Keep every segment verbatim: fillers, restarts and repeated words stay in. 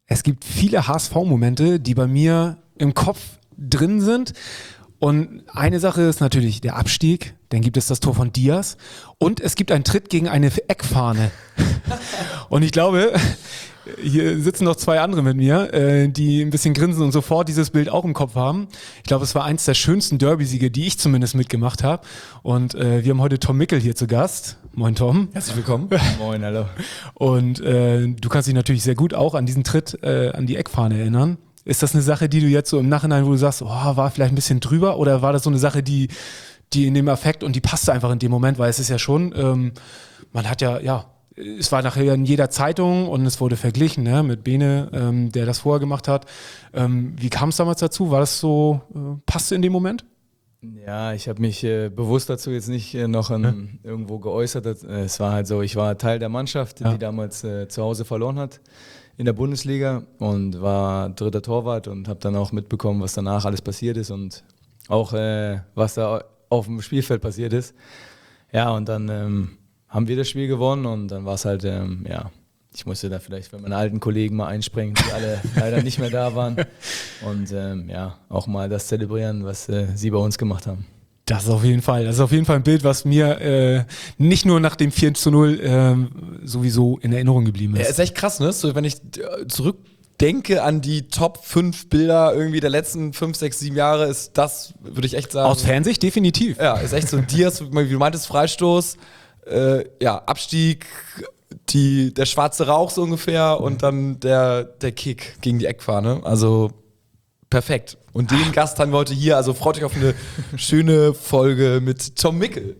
Es gibt viele H S V-Momente, die bei mir im Kopf drin sind. Und eine Sache ist natürlich der Abstieg, dann gibt es das Tor von Diaz und es gibt einen Tritt gegen eine Eckfahne. Und ich glaube, hier sitzen noch zwei andere mit mir, äh, die ein bisschen grinsen und sofort dieses Bild auch im Kopf haben. Ich glaube, es war eins der schönsten Derby-Siege, die ich zumindest mitgemacht habe. Und äh, wir haben heute Tom Mickel hier zu Gast. Moin Tom. Herzlich willkommen. Moin, hallo. Und äh, du kannst dich natürlich sehr gut auch an diesen Tritt äh, an die Eckfahne erinnern. Ist das eine Sache, die du jetzt so im Nachhinein, wo du sagst, oh, war vielleicht ein bisschen drüber, oder war das so eine Sache, die, die in dem Affekt und die passte einfach in dem Moment, weil es ist ja schon, ähm, man hat ja, ja, es war nachher in jeder Zeitung und es wurde verglichen, ne, mit Bene, ähm, der das vorher gemacht hat. Ähm, wie kam es damals dazu? War das so, äh, passte in dem Moment? Ja, ich habe mich äh, bewusst dazu jetzt nicht äh, noch in, ja. irgendwo geäußert. Äh, es war halt so, ich war Teil der Mannschaft, ja. die damals äh, zu Hause verloren hat in der Bundesliga und war dritter Torwart und habe dann auch mitbekommen, was danach alles passiert ist und auch äh, was da auf dem Spielfeld passiert ist. Ja, und dann ähm, haben wir das Spiel gewonnen und dann war es halt, ähm, ja, ich musste da vielleicht für meine alten Kollegen mal einspringen, die alle leider nicht mehr da waren und ähm, ja, auch mal das zelebrieren, was äh, sie bei uns gemacht haben. Das ist auf jeden Fall, das ist auf jeden Fall ein Bild, was mir äh, nicht nur nach dem vier zu null äh, sowieso in Erinnerung geblieben ist. Ja, ist echt krass, ne? So, wenn ich zurückdenke an die Top fünf Bilder irgendwie der letzten fünf, sechs, sieben Jahre, ist das, würde ich echt sagen. Aus Fansicht definitiv. Ja, ist echt so ein Diaz, wie du meintest, Freistoß, äh, ja, Abstieg, die, der schwarze Rauch so ungefähr und dann der, der Kick gegen die Eckfahne. Also perfekt. Und den Gast haben wir heute hier, also freut euch auf eine schöne Folge mit Tom Mickel.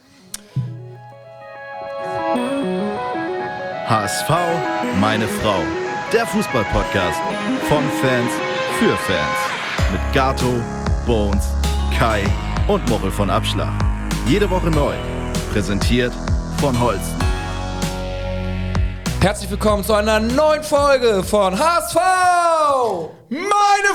H S V, meine Frau. Der Fußball-Podcast von Fans für Fans. Mit Gato, Bones, Kai und Mochel von Abschlag. Jede Woche neu. Präsentiert von Holsten. Herzlich willkommen zu einer neuen Folge von H S V, meine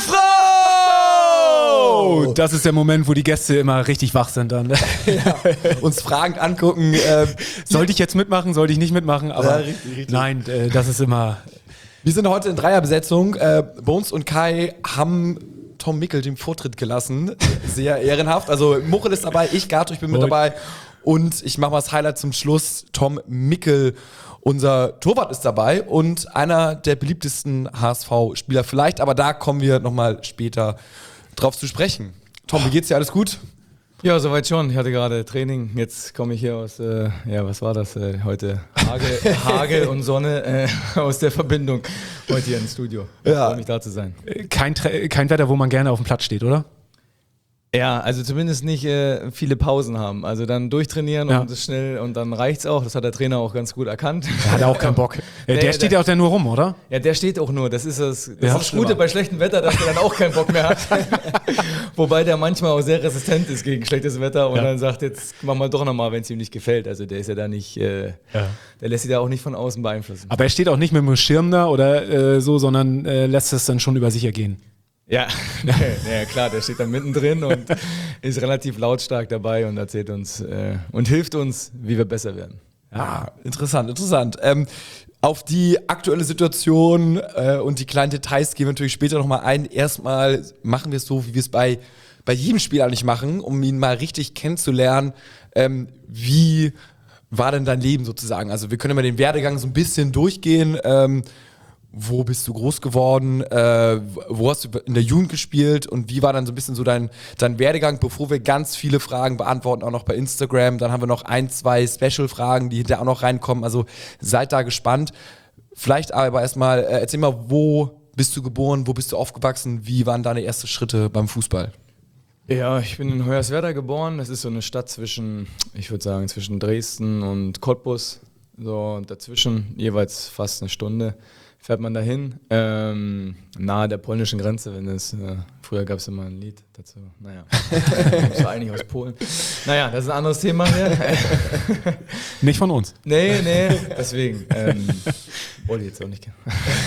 Frau! Das ist der Moment, wo die Gäste immer richtig wach sind dann. Ja, uns fragend angucken. Ähm, sollte ich jetzt mitmachen, sollte ich nicht mitmachen? Aber ja, richtig, richtig. Nein, äh, das ist immer... Wir sind heute in Dreierbesetzung. Äh, Bones und Kai haben Tom Mickel den Vortritt gelassen. Sehr ehrenhaft. Also Mochel ist dabei, ich, Gato, ich bin mit dabei. Und ich mache mal das Highlight zum Schluss. Tom Mickel, unser Torwart, ist dabei und einer der beliebtesten H S V-Spieler vielleicht. Aber da kommen wir nochmal später drauf zu sprechen. Tom, wie geht's dir? Alles gut? Ja, soweit schon. Ich hatte gerade Training. Jetzt komme ich hier aus, äh, ja, was war das äh, heute? Hagel, Hagel und Sonne äh, aus der Verbindung heute hier ins Studio. Ich ja. freue mich, da zu sein. Kein, kein Wetter, wo man gerne auf dem Platz steht, oder? Ja, also zumindest nicht äh, viele Pausen haben. Also dann durchtrainieren ja. und das schnell und dann reicht's auch. Das hat der Trainer auch ganz gut erkannt. Er hat auch keinen Bock. Der, der steht ja auch dann nur rum, oder? Ja, der steht auch nur. Das ist das, das, ja, ist das Gute bei schlechtem Wetter, dass der dann auch keinen Bock mehr hat. Wobei der manchmal auch sehr resistent ist gegen schlechtes Wetter und ja. dann sagt, jetzt mach mal doch nochmal, wenn es ihm nicht gefällt. Also der ist ja da nicht, äh, ja. der lässt sich da auch nicht von außen beeinflussen. Aber er steht auch nicht mit dem Schirm da oder äh, so, sondern äh, lässt es dann schon über sich ergehen. Ja, ja, klar, der steht da mittendrin und ist relativ lautstark dabei und erzählt uns äh, und hilft uns, wie wir besser werden. Ah, interessant, interessant. Ähm, auf die aktuelle Situation äh, und die kleinen Details gehen wir natürlich später nochmal ein. Erstmal machen wir es so, wie wir es bei, bei jedem Spiel eigentlich machen, um ihn mal richtig kennenzulernen. Ähm, wie war denn dein Leben sozusagen? Also wir können immer den Werdegang so ein bisschen durchgehen. Ähm, Wo bist du groß geworden? Äh, wo hast du in der Jugend gespielt? Und wie war dann so ein bisschen so dein, dein Werdegang, bevor wir ganz viele Fragen beantworten, auch noch bei Instagram. Dann haben wir noch ein, zwei Special-Fragen, die hinterher auch noch reinkommen. Also seid da gespannt. Vielleicht aber erstmal, äh, erzähl mal, wo bist du geboren? Wo bist du aufgewachsen? Wie waren deine ersten Schritte beim Fußball? Ja, ich bin in Hoyerswerda geboren. Das ist so eine Stadt zwischen, ich würde sagen, zwischen Dresden und Cottbus. So dazwischen, jeweils fast eine Stunde. Fährt man dahin, ähm, nahe der polnischen Grenze, wenn es, äh, früher gab es immer ein Lied dazu, naja, das war eigentlich aus Polen. Naja, das ist ein anderes Thema hier. Nicht von uns. Nee, nee, deswegen, ähm, wollte ich jetzt auch nicht kennen.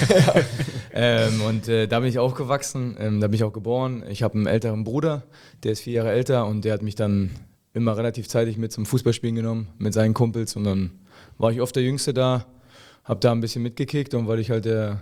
ähm, und äh, da bin ich aufgewachsen, ähm, da bin ich auch geboren. Ich habe einen älteren Bruder, der ist vier Jahre älter und der hat mich dann immer relativ zeitig mit zum Fußballspielen genommen, mit seinen Kumpels und dann war ich oft der Jüngste da. Hab da ein bisschen mitgekickt und weil ich halt der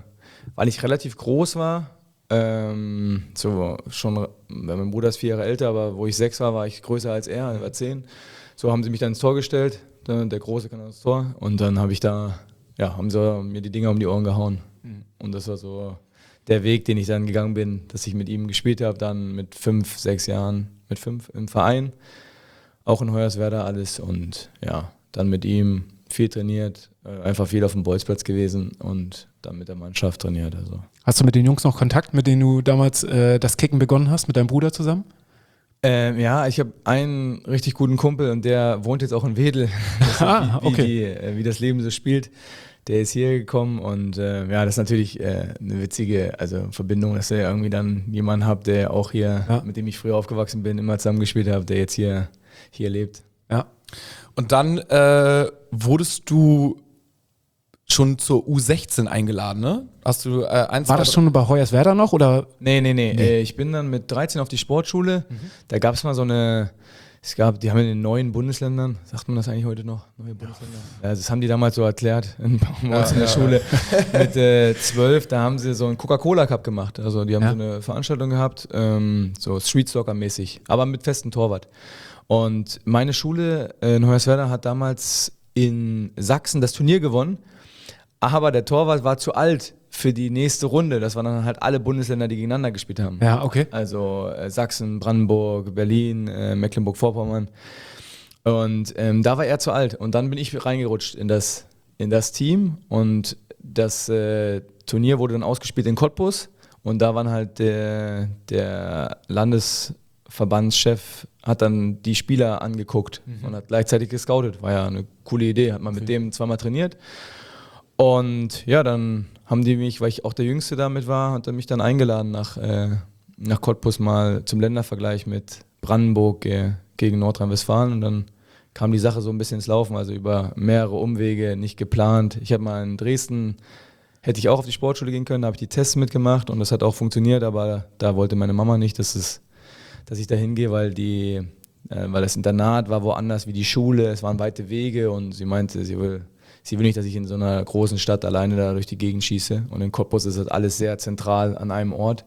weil ich relativ groß war. Ähm, so schon, mein Bruder ist vier Jahre älter, aber wo ich sechs war, war ich größer als er, er war zehn. So haben sie mich dann ins Tor gestellt, der, der Große kann ins Tor und dann habe ich da, ja, haben sie mir die Dinger um die Ohren gehauen. Mhm. Und das war so der Weg, den ich dann gegangen bin, dass ich mit ihm gespielt habe, dann mit fünf, sechs Jahren, mit fünf im Verein, auch in Hoyerswerda alles und ja, dann mit ihm viel trainiert, einfach viel auf dem Bolzplatz gewesen und dann mit der Mannschaft trainiert. Also. Hast du mit den Jungs noch Kontakt, mit denen du damals äh, das Kicken begonnen hast, mit deinem Bruder zusammen? Ähm, ja, ich habe einen richtig guten Kumpel und der wohnt jetzt auch in Wedel, Ah, wie, wie, okay. die, äh, wie das Leben so spielt. Der ist hier gekommen und äh, ja, das ist natürlich äh, eine witzige also Verbindung, dass ihr irgendwie dann jemanden habt, der auch hier, ja. mit dem ich früher aufgewachsen bin, immer zusammengespielt habe, der jetzt hier, hier lebt. Ja. Und dann äh, wurdest du schon zur U sechzehn eingeladen, ne? Hast du äh, eins, War das schon bei Hoyerswerda noch oder? Nee, nee, nee. nee. Äh, ich bin dann mit dreizehn auf die Sportschule. Mhm. Da gab es mal so eine, es gab, die haben in den neuen Bundesländern, sagt man das eigentlich heute noch? Neue Bundesländer? Ja, das haben die damals so erklärt in, bei uns ja, in der ja, Schule. Ja. Mit äh, zwölf, da haben sie so einen Coca-Cola-Cup gemacht. Also die haben ja. so eine Veranstaltung gehabt, ähm, so Street-Soccer-mäßig, aber mit festem Torwart. Und meine Schule in Hoyerswerda hat damals in Sachsen das Turnier gewonnen, aber der Torwart war zu alt für die nächste Runde. Das waren dann halt alle Bundesländer, die gegeneinander gespielt haben. Ja, okay. Also äh, Sachsen, Brandenburg, Berlin, äh, Mecklenburg-Vorpommern. Und ähm, da war er zu alt. Und dann bin ich reingerutscht in das, in das Team. Und das äh, Turnier wurde dann ausgespielt in Cottbus. Und da waren halt der, der Landesverbandschef hat dann die Spieler angeguckt mhm. und hat gleichzeitig gescoutet. War ja eine coole Idee. Hat man mit dem zweimal trainiert. Und ja, dann haben die mich, weil ich auch der Jüngste damit war, hat er mich dann eingeladen nach, äh, nach Cottbus mal zum Ländervergleich mit Brandenburg äh, gegen Nordrhein-Westfalen. Und dann kam die Sache so ein bisschen ins Laufen, also über mehrere Umwege, nicht geplant. Ich habe mal in Dresden, hätte ich auch auf die Sportschule gehen können, da habe ich die Tests mitgemacht und das hat auch funktioniert, aber da wollte meine Mama nicht, dass, es, dass ich da hingehe, weil, die, äh, weil das Internat war woanders wie die Schule, es waren weite Wege und sie meinte, sie will... Sie will nicht, dass ich in so einer großen Stadt alleine da durch die Gegend schieße. Und in Cottbus ist das alles sehr zentral an einem Ort.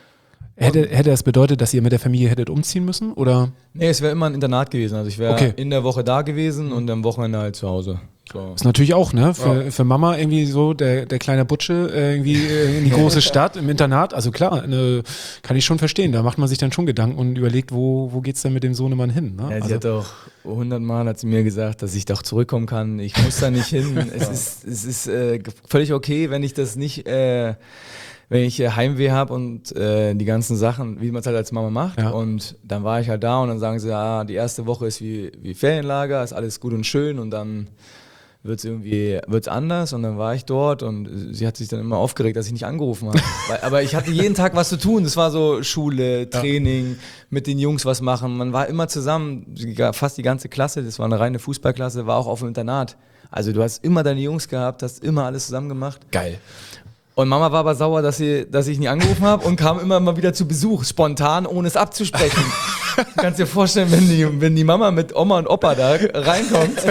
Hätte, hätte das bedeutet, dass ihr mit der Familie hättet umziehen müssen? Oder? Nee, es wäre immer ein Internat gewesen. Also ich wäre okay. in der Woche da gewesen und am Wochenende halt zu Hause. So. Ist natürlich auch, ne? Für, ja. für Mama irgendwie so, der, der kleine Butsche äh, irgendwie äh, in die große Stadt, im Internat. Also klar, ne, kann ich schon verstehen. Da macht man sich dann schon Gedanken und überlegt, wo, wo geht's denn mit dem Sohnemann hin? Ne? Ja, sie also, hat auch hundertmal hat sie mir gesagt, dass ich doch zurückkommen kann. Ich muss da nicht hin. Es ist, es ist äh, völlig okay, wenn ich das nicht... Äh, wenn ich Heimweh habe und äh, die ganzen Sachen, wie man es halt als Mama macht. Ja. Und dann war ich halt da und dann sagen sie, ah, die erste Woche ist wie, wie Ferienlager, ist alles gut und schön und dann wird es irgendwie wird's anders und dann war ich dort und sie hat sich dann immer aufgeregt, dass ich nicht angerufen habe. Weil, aber ich hatte jeden Tag was zu tun. Das war so Schule, Training, ja. mit den Jungs was machen. Man war immer zusammen, fast die ganze Klasse, das war eine reine Fußballklasse, war auch auf dem Internat. Also du hast immer deine Jungs gehabt, hast immer alles zusammen gemacht. Geil. Und Mama war aber sauer, dass, sie, dass ich nie angerufen habe und kam immer mal wieder zu Besuch, spontan, ohne es abzusprechen. Du kannst dir vorstellen, wenn die, wenn die Mama mit Oma und Opa da reinkommt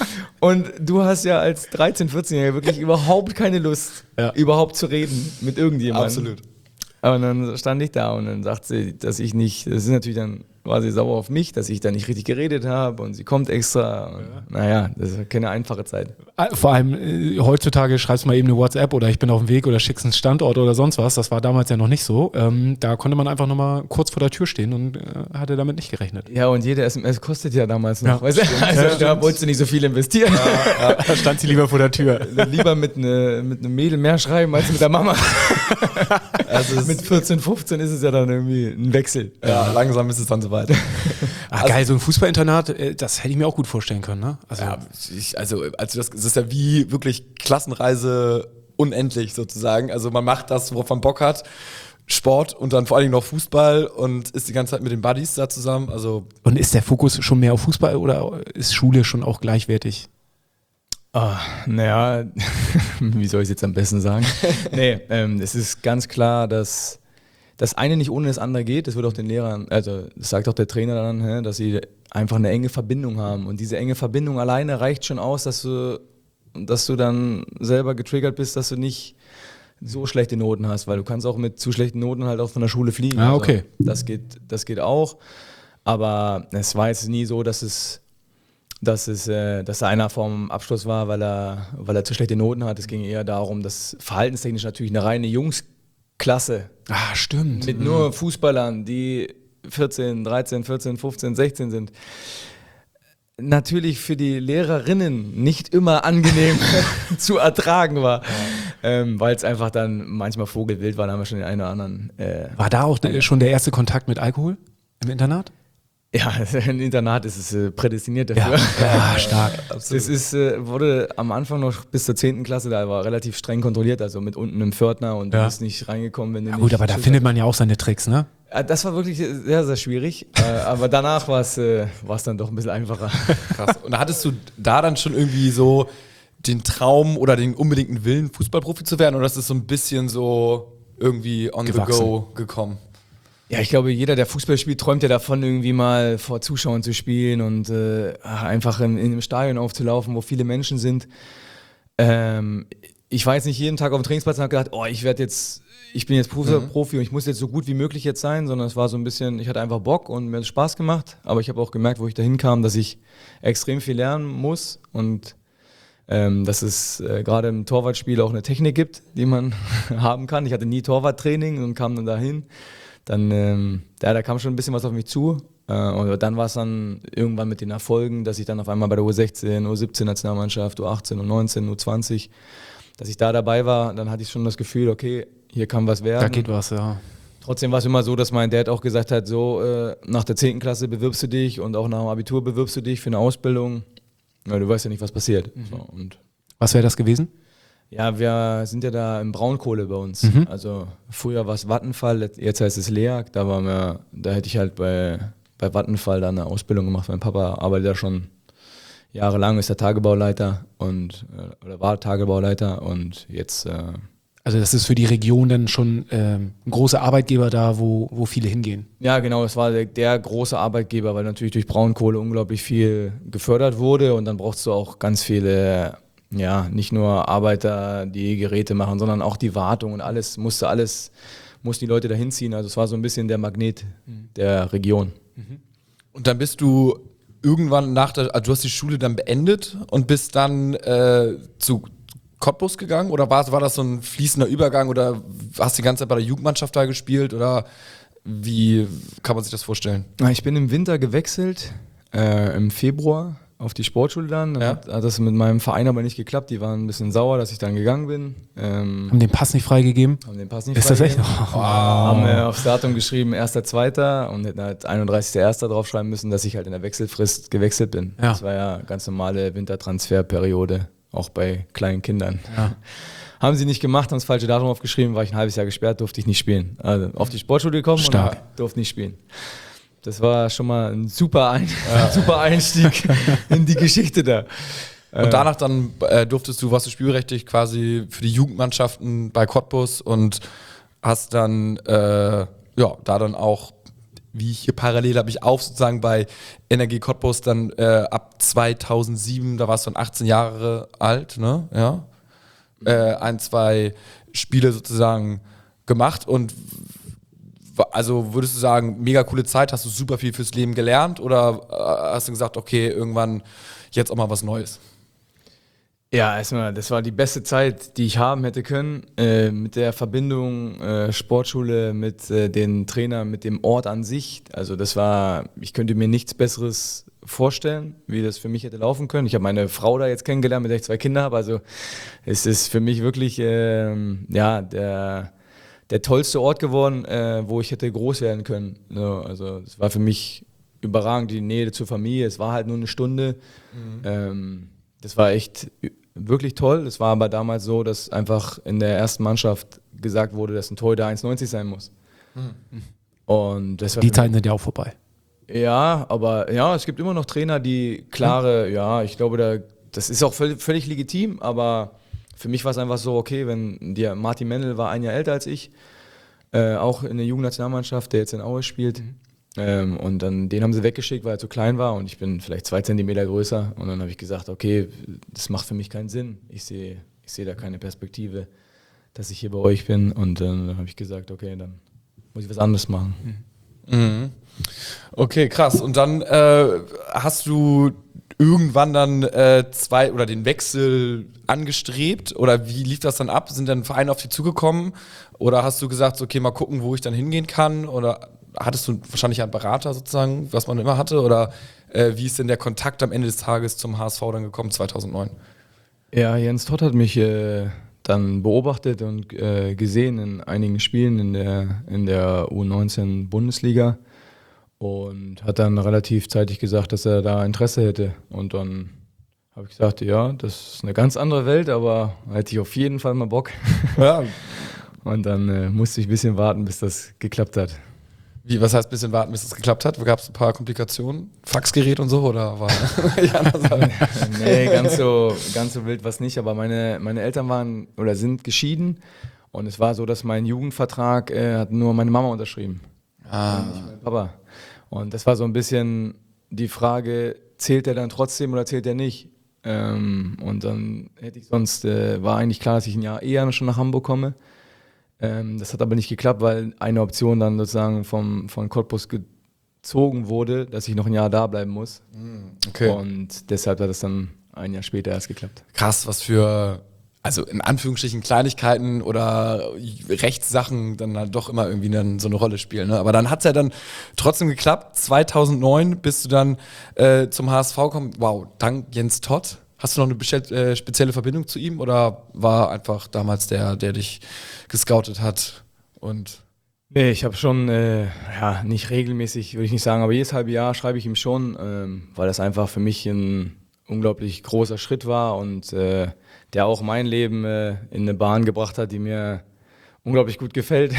und du hast ja als dreizehn-, vierzehnjähriger wirklich überhaupt keine Lust, ja. überhaupt zu reden mit irgendjemandem. Absolut. Und dann stand ich da und dann sagt sie, dass ich nicht, das ist natürlich dann, war sie sauer auf mich, dass ich da nicht richtig geredet habe und sie kommt extra. Und, ja. Naja, das ist keine einfache Zeit. Vor allem äh, heutzutage schreibst du mal eben eine WhatsApp oder ich bin auf dem Weg oder schickst einen Standort oder sonst was. Das war damals ja noch nicht so. Ähm, da konnte man einfach nochmal kurz vor der Tür stehen und äh, hatte damit nicht gerechnet. Ja, und jede S M S kostet ja damals noch. Ja, weißt du? Also ja, da wolltest du nicht so viel investieren. Ja, ja. Da stand sie lieber vor der Tür. Lieber mit, ne, mit einem Mädel mehr schreiben als mit der Mama. Also mit vierzehn, fünfzehn ist es ja dann irgendwie ein Wechsel. Ja, langsam ist es dann soweit. Ach, geil, so ein Fußballinternat, das hätte ich mir auch gut vorstellen können, ne? Also, ja, ich, also, also das, das ist ja wie wirklich Klassenreise unendlich sozusagen. Also man macht das, worauf man Bock hat. Sport und dann vor allen Dingen noch Fußball und ist die ganze Zeit mit den Buddies da zusammen. Also und ist der Fokus schon mehr auf Fußball oder ist Schule schon auch gleichwertig? Oh, naja, wie soll ich es jetzt am besten sagen? Nee, ähm, es ist ganz klar, dass das eine nicht ohne das andere geht. Das wird auch den Lehrern, also das sagt auch der Trainer dann, dass sie einfach eine enge Verbindung haben. Und diese enge Verbindung alleine reicht schon aus, dass du, dass du dann selber getriggert bist, dass du nicht so schlechte Noten hast, weil du kannst auch mit zu schlechten Noten halt auch von der Schule fliegen. Ah, okay. Also das geht, das geht auch. Aber es war jetzt nie so, dass es, dass es, äh, dass da einer vorm Abschluss war, weil er, weil er zu schlechte Noten hat. Es ging eher darum, dass verhaltenstechnisch natürlich eine reine Jungsklasse Ah, stimmt. mit nur Fußballern, die vierzehn, dreizehn, vierzehn, fünfzehn, sechzehn sind, natürlich für die Lehrerinnen nicht immer angenehm zu ertragen war, ähm, weil es einfach dann manchmal vogelwild war, da haben wir schon den einen oder anderen. Äh, War da auch de- schon der erste Kontakt mit Alkohol im Internat? ja, ein Internat ist es äh, prädestiniert dafür. Ja, stark. Es ist, äh, wurde am Anfang noch bis zur zehnten Klasse, da war relativ streng kontrolliert, also mit unten einem Pförtner und Ja. du bist nicht reingekommen, wenn du Ja nicht. gut, aber da Schiss findet man ja auch seine Tricks, ne? Ja, das war wirklich sehr, sehr schwierig. äh, aber danach war es äh, war's dann doch ein bisschen einfacher. Krass. Und hattest du da dann schon irgendwie so den Traum oder den unbedingten Willen, Fußballprofi zu werden? Oder ist es so ein bisschen so irgendwie on Gewachsen. the go gekommen? Ja, ich glaube, jeder, der Fußball spielt, träumt ja davon, irgendwie mal vor Zuschauern zu spielen und äh, einfach in, in einem Stadion aufzulaufen, wo viele Menschen sind. Ähm, ich war jetzt nicht jeden Tag auf dem Trainingsplatz und habe gedacht, oh, ich werde jetzt, ich bin jetzt Profi, Mhm. Profi und ich muss jetzt so gut wie möglich jetzt sein, sondern es war so ein bisschen, ich hatte einfach Bock und mir hat es Spaß gemacht, aber ich habe auch gemerkt, wo ich dahin kam, dass ich extrem viel lernen muss und ähm, dass es äh, gerade im Torwartspiel auch eine Technik gibt, die man haben kann. Ich hatte nie Torwarttraining und kam dann dahin. Dann, ähm, ja, da kam schon ein bisschen was auf mich zu. Äh, und dann war es dann irgendwann mit den Erfolgen, dass ich dann auf einmal bei der U sechzehn, U siebzehn Nationalmannschaft, U achtzehn, U neunzehn, U zwanzig, dass ich da dabei war, dann hatte ich schon das Gefühl, okay, hier kann was werden. Da geht was, ja. Trotzdem war es immer so, dass mein Dad auch gesagt hat, so äh, nach der zehnten Klasse bewirbst du dich und auch nach dem Abitur bewirbst du dich für eine Ausbildung, weil du weißt ja nicht, was passiert. So, und Was wäre das gewesen? ja, wir sind ja da im Braunkohle bei uns. Mhm. Also früher war es Vattenfall, jetzt heißt es Leag. Da waren wir, da hätte ich halt bei, bei Vattenfall dann eine Ausbildung gemacht. Mein Papa arbeitet da schon jahrelang, ist der Tagebauleiter und äh, oder war Tagebauleiter und jetzt äh, Also das ist für die Region dann schon ähm, ein großer Arbeitgeber da, wo, wo viele hingehen. ja, genau, es war der, der große Arbeitgeber, weil natürlich durch Braunkohle unglaublich viel gefördert wurde und dann brauchst du auch ganz viele, ja, nicht nur Arbeiter, die Geräte machen, sondern auch die Wartung und alles, musste alles, mussten die Leute dahin ziehen. Also es war so ein bisschen der Magnet der Region. Und dann bist du irgendwann nach der, also du hast die Schule dann beendet und bist dann äh, zu Cottbus gegangen oder war, war das so ein fließender Übergang oder hast du die ganze Zeit bei der Jugendmannschaft da gespielt oder wie kann man sich das vorstellen? Ich bin im Winter gewechselt, äh, im Februar auf die Sportschule dann. Dann Ja. hat, hat das mit meinem Verein aber nicht geklappt. Die waren ein bisschen sauer, dass ich dann gegangen bin. Ähm, Haben den Pass nicht freigegeben? haben den Pass nicht Ist das echt? freigegeben. Oh. Haben wir aufs Datum geschrieben, erster zweiter und hätten halt einunddreißigster erster draufschreiben müssen, dass ich halt in der Wechselfrist gewechselt bin. Ja. Das war ja ganz normale Wintertransferperiode, auch bei kleinen Kindern. Ja. Haben sie nicht gemacht, haben das falsche Datum aufgeschrieben, war ich ein halbes Jahr gesperrt, durfte ich nicht spielen. Also auf die Sportschule gekommen Stark. und durfte nicht spielen. Das war schon mal ein super, ein super Einstieg in die Geschichte da. Und danach dann äh, durftest du, warst du spielberechtigt quasi für die Jugendmannschaften bei Cottbus und hast dann, äh, ja, da dann auch, wie ich hier parallel habe ich auf sozusagen bei N R G Cottbus dann äh, ab zweitausendsieben, da warst du dann achtzehn Jahre alt, ne, ja, äh, ein, zwei Spiele sozusagen gemacht und w- also würdest du sagen, mega coole Zeit, hast du super viel fürs Leben gelernt oder äh, hast du gesagt, okay, irgendwann jetzt auch mal was Neues? Ja, erstmal, das war die beste Zeit, die ich haben hätte können, äh, mit der Verbindung äh, Sportschule, mit äh, den Trainern, mit dem Ort an sich. Also das war, ich könnte mir nichts Besseres vorstellen, wie das für mich hätte laufen können. Ich habe meine Frau da jetzt kennengelernt, mit der ich zwei Kinder habe. Also es ist für mich wirklich ähm, ja, der, der tollste Ort geworden, äh, wo ich hätte groß werden können. So, also es war für mich überragend, die Nähe zur Familie. Es war halt nur eine Stunde. Ähm, das war echt wirklich toll. Es war aber damals so, dass einfach in der ersten Mannschaft gesagt wurde, dass ein Torhüter eins neunzig sein muss. Und das war Die für Zeiten sind ja auch vorbei. ja, aber ja, es gibt immer noch Trainer, die klare, ja, ich glaube, da, das ist auch völlig, völlig legitim, aber für mich war es einfach so, okay, wenn der Martin Mendel war ein Jahr älter als ich, äh, auch in der Jugendnationalmannschaft, der jetzt in Aue spielt, ähm, und dann den haben sie weggeschickt, weil er zu klein war und ich bin vielleicht zwei Zentimeter größer und dann habe ich gesagt, okay, das macht für mich keinen Sinn, ich sehe ich sehe da keine Perspektive, dass ich hier bei euch bin. Und äh, dann habe ich gesagt, okay, dann muss ich was anderes machen. Mhm. Okay, krass. Und dann äh, hast du irgendwann dann äh, zwei oder den Wechsel angestrebt? Oder wie lief das dann ab? Sind dann Vereine auf dich zugekommen? Oder hast du gesagt, okay, mal gucken, wo ich dann hingehen kann? Oder hattest du wahrscheinlich einen Berater sozusagen, was man immer hatte? Oder äh, wie ist denn der Kontakt am Ende des Tages zum H S V dann gekommen, zweitausendneun? Ja, Jens Todt hat mich äh, dann beobachtet und äh, gesehen in einigen Spielen in der, in der U neunzehn Bundesliga und hat dann relativ zeitig gesagt, dass er da Interesse hätte. Und dann habe ich gesagt, ja, das ist eine ganz andere Welt, aber hätte ich auf jeden Fall mal Bock. Ja. Und dann äh, musste ich ein bisschen warten, bis das geklappt hat. Wie, was heißt ein bisschen warten, bis es geklappt hat? Gab es ein paar Komplikationen? Faxgerät und so? Oder war Nee, ganz so, ganz so wild was nicht. Aber meine, meine Eltern waren oder sind geschieden. Und es war so, dass mein Jugendvertrag äh, hat nur meine Mama unterschrieben. Ah. Nicht mein Papa. Und das war so ein bisschen die Frage, zählt er dann trotzdem oder zählt er nicht? Ähm, und dann hätte ich sonst, äh, war eigentlich klar, dass ich ein Jahr eher schon nach Hamburg komme. Ähm, das hat aber nicht geklappt, weil eine Option dann sozusagen vom, von Cottbus gezogen wurde, dass ich noch ein Jahr da bleiben muss. Okay. Und deshalb hat es dann ein Jahr später erst geklappt. Krass, was für, also in Anführungsstrichen Kleinigkeiten oder Rechtssachen dann halt doch immer irgendwie dann so eine Rolle spielen. Ne? Aber dann hat es ja dann trotzdem geklappt. zweitausendneun bist du dann äh, zum H S V gekommen. Wow, dank Jens Todt. Hast du noch eine bestell- äh, spezielle Verbindung zu ihm oder war einfach damals der, der dich gescoutet hat? Und Nee, ich habe schon, äh, ja, nicht regelmäßig, würde ich nicht sagen, aber jedes halbe Jahr schreibe ich ihm schon, ähm, weil das einfach für mich ein unglaublich großer Schritt war und äh, der auch mein Leben äh, in eine Bahn gebracht hat, die mir unglaublich gut gefällt,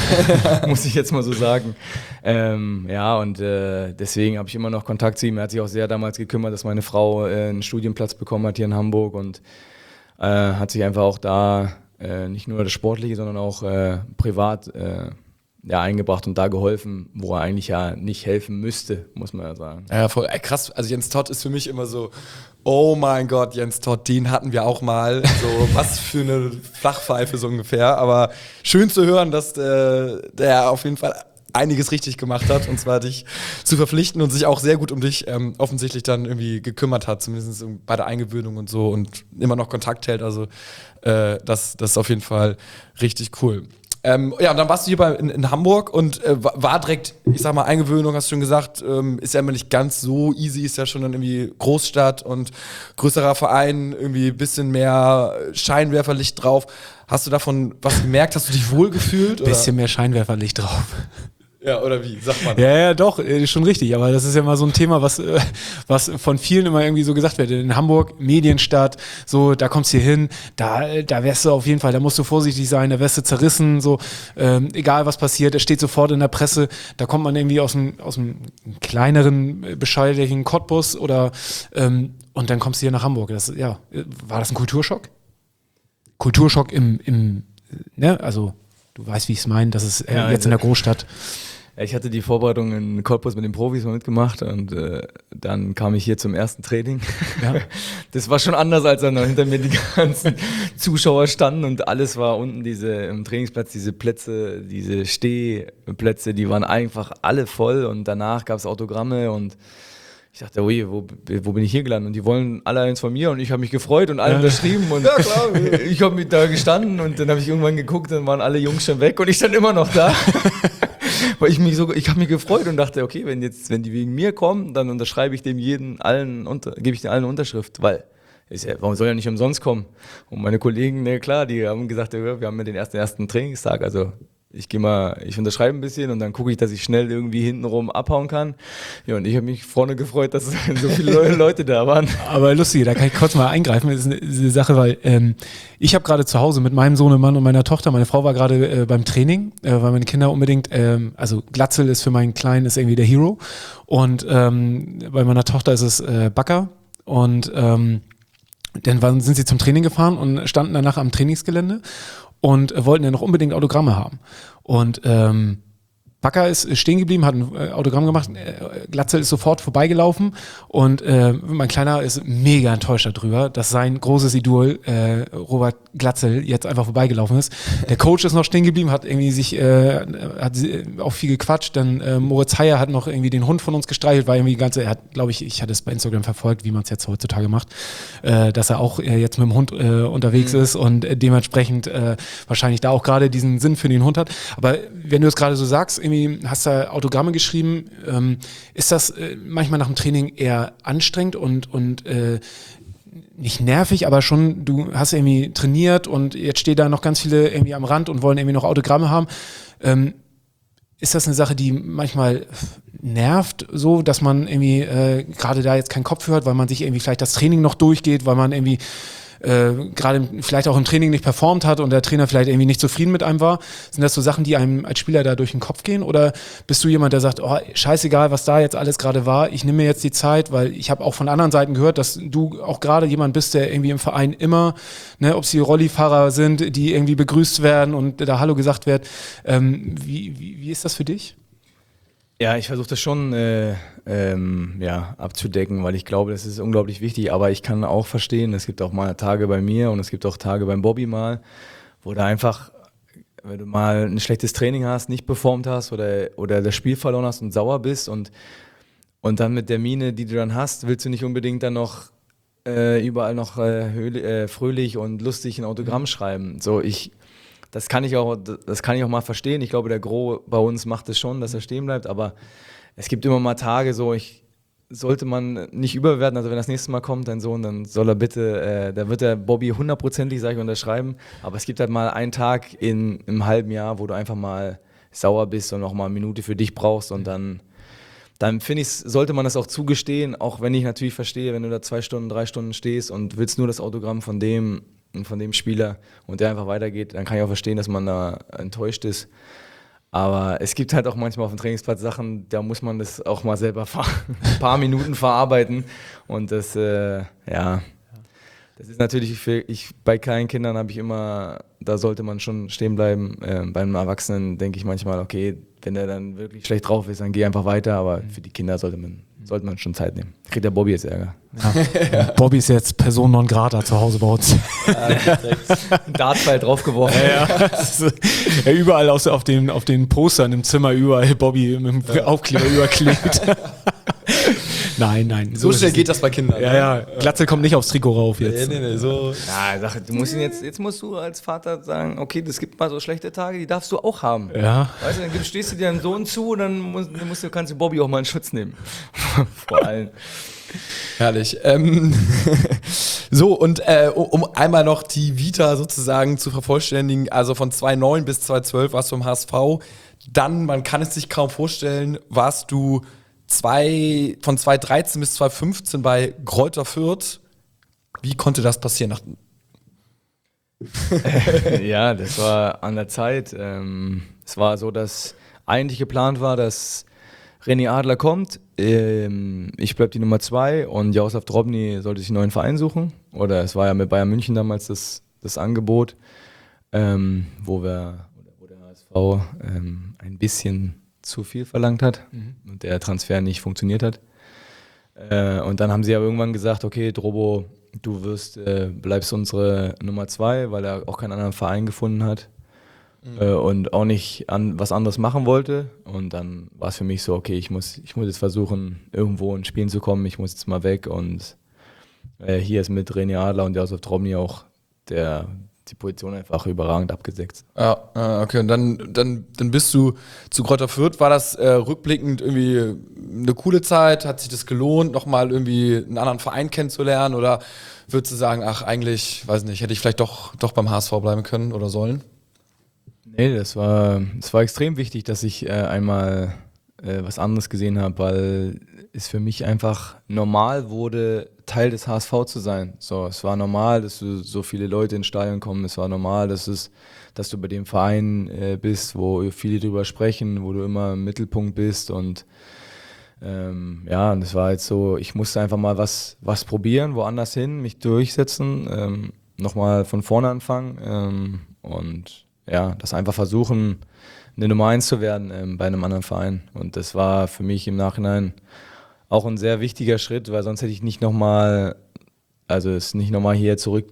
muss ich jetzt mal so sagen. Ähm, ja, und äh, deswegen habe ich immer noch Kontakt zu ihm. Er hat sich auch sehr damals gekümmert, dass meine Frau äh, einen Studienplatz bekommen hat hier in Hamburg und äh, hat sich einfach auch da äh, nicht nur das Sportliche, sondern auch äh, privat äh, ja, eingebracht und da geholfen, wo er eigentlich ja nicht helfen müsste, muss man ja sagen. ja, voll ey, krass. Also Jens Todt ist für mich immer so, oh mein Gott, Jens Todt, den hatten wir auch mal. So, was für eine Flachpfeife so ungefähr. Aber schön zu hören, dass äh, der auf jeden Fall einiges richtig gemacht hat, und zwar dich zu verpflichten und sich auch sehr gut um dich ähm, offensichtlich dann irgendwie gekümmert hat, zumindest bei der Eingewöhnung und so und immer noch Kontakt hält. Also äh, das, das ist auf jeden Fall richtig cool. Ähm, ja, und dann warst du hier bei, in, in Hamburg und äh, war direkt, ich sag mal, Eingewöhnung, hast du schon gesagt, ähm, ist ja immer nicht ganz so easy, ist ja schon dann irgendwie Großstadt und größerer Verein, irgendwie ein bisschen mehr Scheinwerferlicht drauf. Hast du davon was gemerkt? Hast du dich wohlgefühlt? Oder? Bisschen mehr Scheinwerferlicht drauf. Ja, oder wie? Sagt man. Ja, ja, doch, ist schon richtig. Aber das ist ja mal so ein Thema, was, äh, was von vielen immer irgendwie so gesagt wird. In Hamburg, Medienstadt, so, da kommst du hier hin, da, da wärst du auf jeden Fall, da musst du vorsichtig sein, da wärst du zerrissen, so, ähm, egal was passiert, es steht sofort in der Presse, da kommt man irgendwie aus einem, aus einem kleineren, bescheidenen Cottbus oder, ähm, und dann kommst du hier nach Hamburg. Das, ja, war das ein Kulturschock? Kulturschock im, im, ne, also, du weißt, wie ich es meine, das ist äh, Ja, jetzt in der Großstadt. Ich hatte die Vorbereitung in Cottbus mit den Profis mal mitgemacht und äh, dann kam ich hier zum ersten Training. Ja. Das war schon anders, als dann hinter mir die ganzen Zuschauer standen und alles war unten diese im Trainingsplatz, diese Plätze, diese Stehplätze, die waren einfach alle voll und danach gab es Autogramme und ich dachte, ui, wo, wo bin ich hier gelandet? Und die wollen alle eins von mir und ich habe mich gefreut und alle unterschrieben und ja, klar. Ich habe mich da gestanden und dann habe ich irgendwann geguckt, dann waren alle Jungs schon weg und ich stand immer noch da. Weil ich mich so, ich habe mich gefreut und dachte, okay, wenn jetzt, wenn die wegen mir kommen, dann unterschreibe ich dem jeden allen unter, gebe ich den allen eine Unterschrift, weil ist ja, warum soll er nicht umsonst kommen? Und meine Kollegen, ne, klar, die haben gesagt, ja, wir haben ja den ersten ersten Trainingstag, also ich gehe mal, ich unterschreibe ein bisschen und dann gucke ich, dass ich schnell irgendwie hintenrum abhauen kann. Ja, und ich habe mich vorne gefreut, dass so viele Leute da waren. Aber lustig, da kann ich kurz mal eingreifen. Das ist eine, eine Sache, weil ähm, ich habe gerade zu Hause mit meinem Sohnemann und meiner Tochter, meine Frau war gerade äh, beim Training, äh, weil meine Kinder unbedingt, ähm, also Glatzel ist für meinen Kleinen ist irgendwie der Hero und ähm, bei meiner Tochter ist es äh, Backer und ähm, dann waren, sind sie zum Training gefahren und standen danach am Trainingsgelände und äh, wollten ja noch unbedingt Autogramme haben. Und ähm, Backer ist stehen geblieben, hat ein äh, Autogramm gemacht, äh, Glatzel ist sofort vorbeigelaufen und äh, mein Kleiner ist mega enttäuscht darüber, dass sein großes Idol äh, Robert Glatzel jetzt einfach vorbeigelaufen ist. Der Coach ist noch stehen geblieben, hat irgendwie sich, äh, hat auch viel gequatscht, dann äh, Moritz Heyer hat noch irgendwie den Hund von uns gestreichelt, war irgendwie ganze, er hat, glaube ich, ich hatte es bei Instagram verfolgt, wie man es jetzt heutzutage macht, äh, dass er auch äh, jetzt mit dem Hund äh, unterwegs mhm. ist und äh, dementsprechend äh, wahrscheinlich da auch gerade diesen Sinn für den Hund hat. Aber wenn du es gerade so sagst, irgendwie hast du Autogramme geschrieben, ähm, ist das äh, manchmal nach dem Training eher anstrengend und, und äh, nicht nervig, aber schon, du hast irgendwie trainiert und jetzt stehen da noch ganz viele irgendwie am Rand und wollen irgendwie noch Autogramme haben. Ähm, ist das eine Sache, die manchmal nervt, so, dass man irgendwie äh, gerade da jetzt keinen Kopf für hat, weil man sich irgendwie vielleicht das Training noch durchgeht, weil man irgendwie äh, gerade vielleicht auch im Training nicht performt hat und der Trainer vielleicht irgendwie nicht zufrieden mit einem war? Sind das so Sachen, die einem als Spieler da durch den Kopf gehen? Oder bist du jemand, der sagt, oh, scheißegal, was da jetzt alles gerade war, ich nehme mir jetzt die Zeit, weil ich habe auch von anderen Seiten gehört, dass du auch gerade jemand bist, der irgendwie im Verein immer, ne, ob sie Rollifahrer sind, die irgendwie begrüßt werden und da Hallo gesagt wird. Ähm, wie, wie, wie ist das für dich? Ja, ich versuche das schon äh, ähm, ja, abzudecken, weil ich glaube, das ist unglaublich wichtig. Aber ich kann auch verstehen, es gibt auch mal Tage bei mir und es gibt auch Tage beim Bobby mal, wo du einfach, wenn du mal ein schlechtes Training hast, nicht performt hast oder, oder das Spiel verloren hast und sauer bist und, und dann mit der Miene, die du dann hast, willst du nicht unbedingt dann noch äh, überall noch äh, höhl, äh, fröhlich und lustig ein Autogramm mhm. schreiben. So, ich... Das kann ich auch, das kann ich auch mal verstehen. Ich glaube, der Gros bei uns macht es schon, dass er stehen bleibt. Aber es gibt immer mal Tage, so ich sollte man nicht überbewerten. Also wenn das nächste Mal kommt, dein Sohn, dann soll er bitte, äh, da wird der Bobby hundertprozentig, sage ich, unterschreiben. Aber es gibt halt mal einen Tag in im halben Jahr, wo du einfach mal sauer bist und noch mal eine Minute für dich brauchst und dann dann finde ich, sollte man das auch zugestehen, auch wenn ich natürlich verstehe, wenn du da zwei Stunden, drei Stunden stehst und willst nur das Autogramm von dem von dem Spieler und der einfach weitergeht, dann kann ich auch verstehen, dass man da enttäuscht ist. Aber es gibt halt auch manchmal auf dem Trainingsplatz Sachen, da muss man das auch mal selber ein paar Minuten verarbeiten. Und das, äh, ja, das ist natürlich, für, ich, bei kleinen Kindern habe ich immer, da sollte man schon stehen bleiben. Äh, bei einem Erwachsenen denke ich manchmal, okay, wenn er dann wirklich schlecht drauf ist, dann geh einfach weiter. Aber für die Kinder sollte man, sollte man schon Zeit nehmen. Kriegt der Bobby jetzt Ärger. Ja. Bobby ist jetzt Person non grata zu Hause bei uns. Ja, ein Dartpfeil draufgeworfen. Ja, ja. Also, ja, überall aus, auf, den, auf den Postern im Zimmer, überall Bobby mit dem Aufkleber überklebt. Nein, nein. So, so schnell geht das bei Kindern. Ja, ja. Glatze kommt nicht aufs Trikot rauf jetzt. Nee, nee, nee, so. Ja, sag, du musst ihn jetzt, jetzt musst du als Vater sagen, okay, das gibt mal so schlechte Tage, die darfst du auch haben. Ja. Weißt du, dann gibst, stehst du dir deinem Sohn zu und dann musst, dann musst du, kannst du Bobby auch mal in Schutz nehmen. Vor allem. Herrlich. Ähm, so, und äh, um einmal noch die Vita sozusagen zu vervollständigen, also von zweitausendneun bis zweitausendzwölf warst du im H S V, dann, man kann es sich kaum vorstellen, warst du zwei, von zweitausenddreizehn bis zweitausendfünfzehn bei Greuther Fürth. Wie konnte das passieren? Ja, das war an der Zeit. Ähm, es war so, dass eigentlich geplant war, dass René Adler kommt, ähm, ich bleib die Nummer zwei und Jaroslav Drobny sollte sich einen neuen Verein suchen. Oder es war ja mit Bayern München damals das, das Angebot, ähm, wo, wir, wo der H S V ähm, ein bisschen zu viel verlangt hat mhm. und der Transfer nicht funktioniert hat. Äh, und dann haben sie aber irgendwann gesagt, okay, Drobo, du wirst, äh, bleibst unsere Nummer zwei, weil er auch keinen anderen Verein gefunden hat. Äh, und auch nicht an was anderes machen wollte. Und dann war es für mich so, okay, ich muss, ich muss jetzt versuchen, irgendwo ins Spielen zu kommen, ich muss jetzt mal weg. Und äh, hier ist mit René Adler und Jaroslav Drobny auch der, die Position einfach überragend abgesetzt. Ja, okay, und dann, dann, dann bist du zu Greuther Fürth. War das äh, rückblickend irgendwie eine coole Zeit? Hat sich das gelohnt, nochmal irgendwie einen anderen Verein kennenzulernen? Oder würdest du sagen, ach, eigentlich, weiß nicht, hätte ich vielleicht doch, doch beim H S V bleiben können oder sollen? Nee, das war, das war extrem wichtig, dass ich äh, einmal äh, was anderes gesehen habe, weil es für mich einfach normal wurde, Teil des H S V zu sein. So, es war normal, dass du so viele Leute ins Stadion kommen. Es war normal, dass, es, dass du bei dem Verein äh, bist, wo viele drüber sprechen, wo du immer im Mittelpunkt bist. Und ähm, ja, und es war jetzt so, ich musste einfach mal was, was probieren, woanders hin, mich durchsetzen, ähm, nochmal von vorne anfangen ähm, und ja, das einfach versuchen, eine Nummer eins zu werden ähm, bei einem anderen Verein. Und das war für mich im Nachhinein auch ein sehr wichtiger Schritt, weil sonst hätte ich nicht nochmal, also es nicht nochmal hier zurück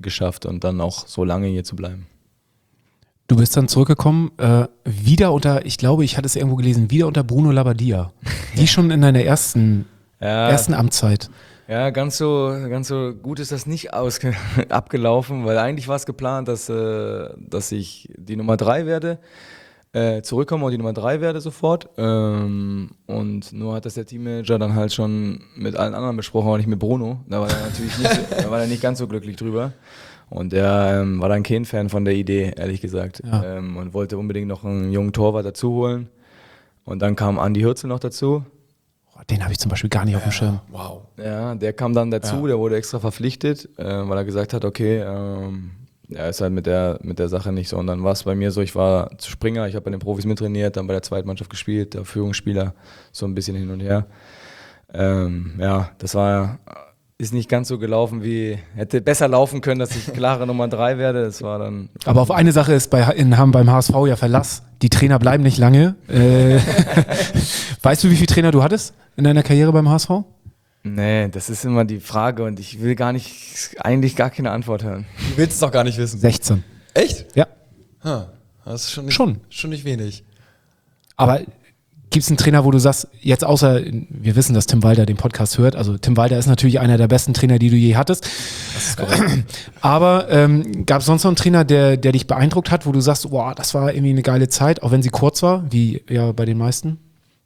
geschafft und dann auch so lange hier zu bleiben. Du bist dann zurückgekommen, äh, wieder unter, ich glaube, ich hatte es irgendwo gelesen, wieder unter Bruno Labbadia. Wie schon in deiner ersten, Ja, ersten Amtszeit. Ja, ganz so, ganz so gut ist das nicht ausge abgelaufen, weil eigentlich war es geplant, dass, äh, dass ich die Nummer drei werde, äh, zurückkomme und die Nummer drei werde sofort. Ähm, und nur hat das der Teammanager dann halt schon mit allen anderen besprochen, aber nicht mit Bruno. Da war er natürlich nicht, da war er nicht ganz so glücklich drüber. Und der ähm, war dann kein Fan von der Idee, ehrlich gesagt. Ja. Ähm, und wollte unbedingt noch einen jungen Torwart dazu holen. Und dann kam Andi Hürzel noch dazu. Den habe ich zum Beispiel gar nicht auf dem Schirm. Wow. Ja, der kam dann dazu, Ja. der wurde extra verpflichtet, äh, weil er gesagt hat, okay, ähm, er ist halt mit der, mit der Sache nicht so. Und dann war es bei mir so, ich war Springer, ich habe bei den Profis mittrainiert, dann bei der Zweitmannschaft gespielt, der Führungsspieler, so ein bisschen hin und her. Ähm, ja, das war, ist nicht ganz so gelaufen wie, hätte besser laufen können, dass ich klare Nummer drei werde. Das war dann. Aber auf eine Sache ist bei, in, haben beim H S V ja Verlass. Die Trainer bleiben nicht lange. Äh, weißt du, wie viele Trainer du hattest in deiner Karriere beim H S V? Nee, das ist immer die Frage und ich will gar nicht, eigentlich gar keine Antwort hören. Du willst es doch gar nicht wissen. sechzehn. Echt? Ja. Ha, das ist schon nicht, Schon. schon nicht wenig. Aber gibt es einen Trainer, wo du sagst, jetzt außer, wir wissen, dass Tim Walter den Podcast hört, also Tim Walter ist natürlich einer der besten Trainer, die du je hattest. Das ist korrekt. Aber ähm, gab es sonst noch einen Trainer, der, der dich beeindruckt hat, wo du sagst, boah, das war irgendwie eine geile Zeit, auch wenn sie kurz war, wie ja bei den meisten?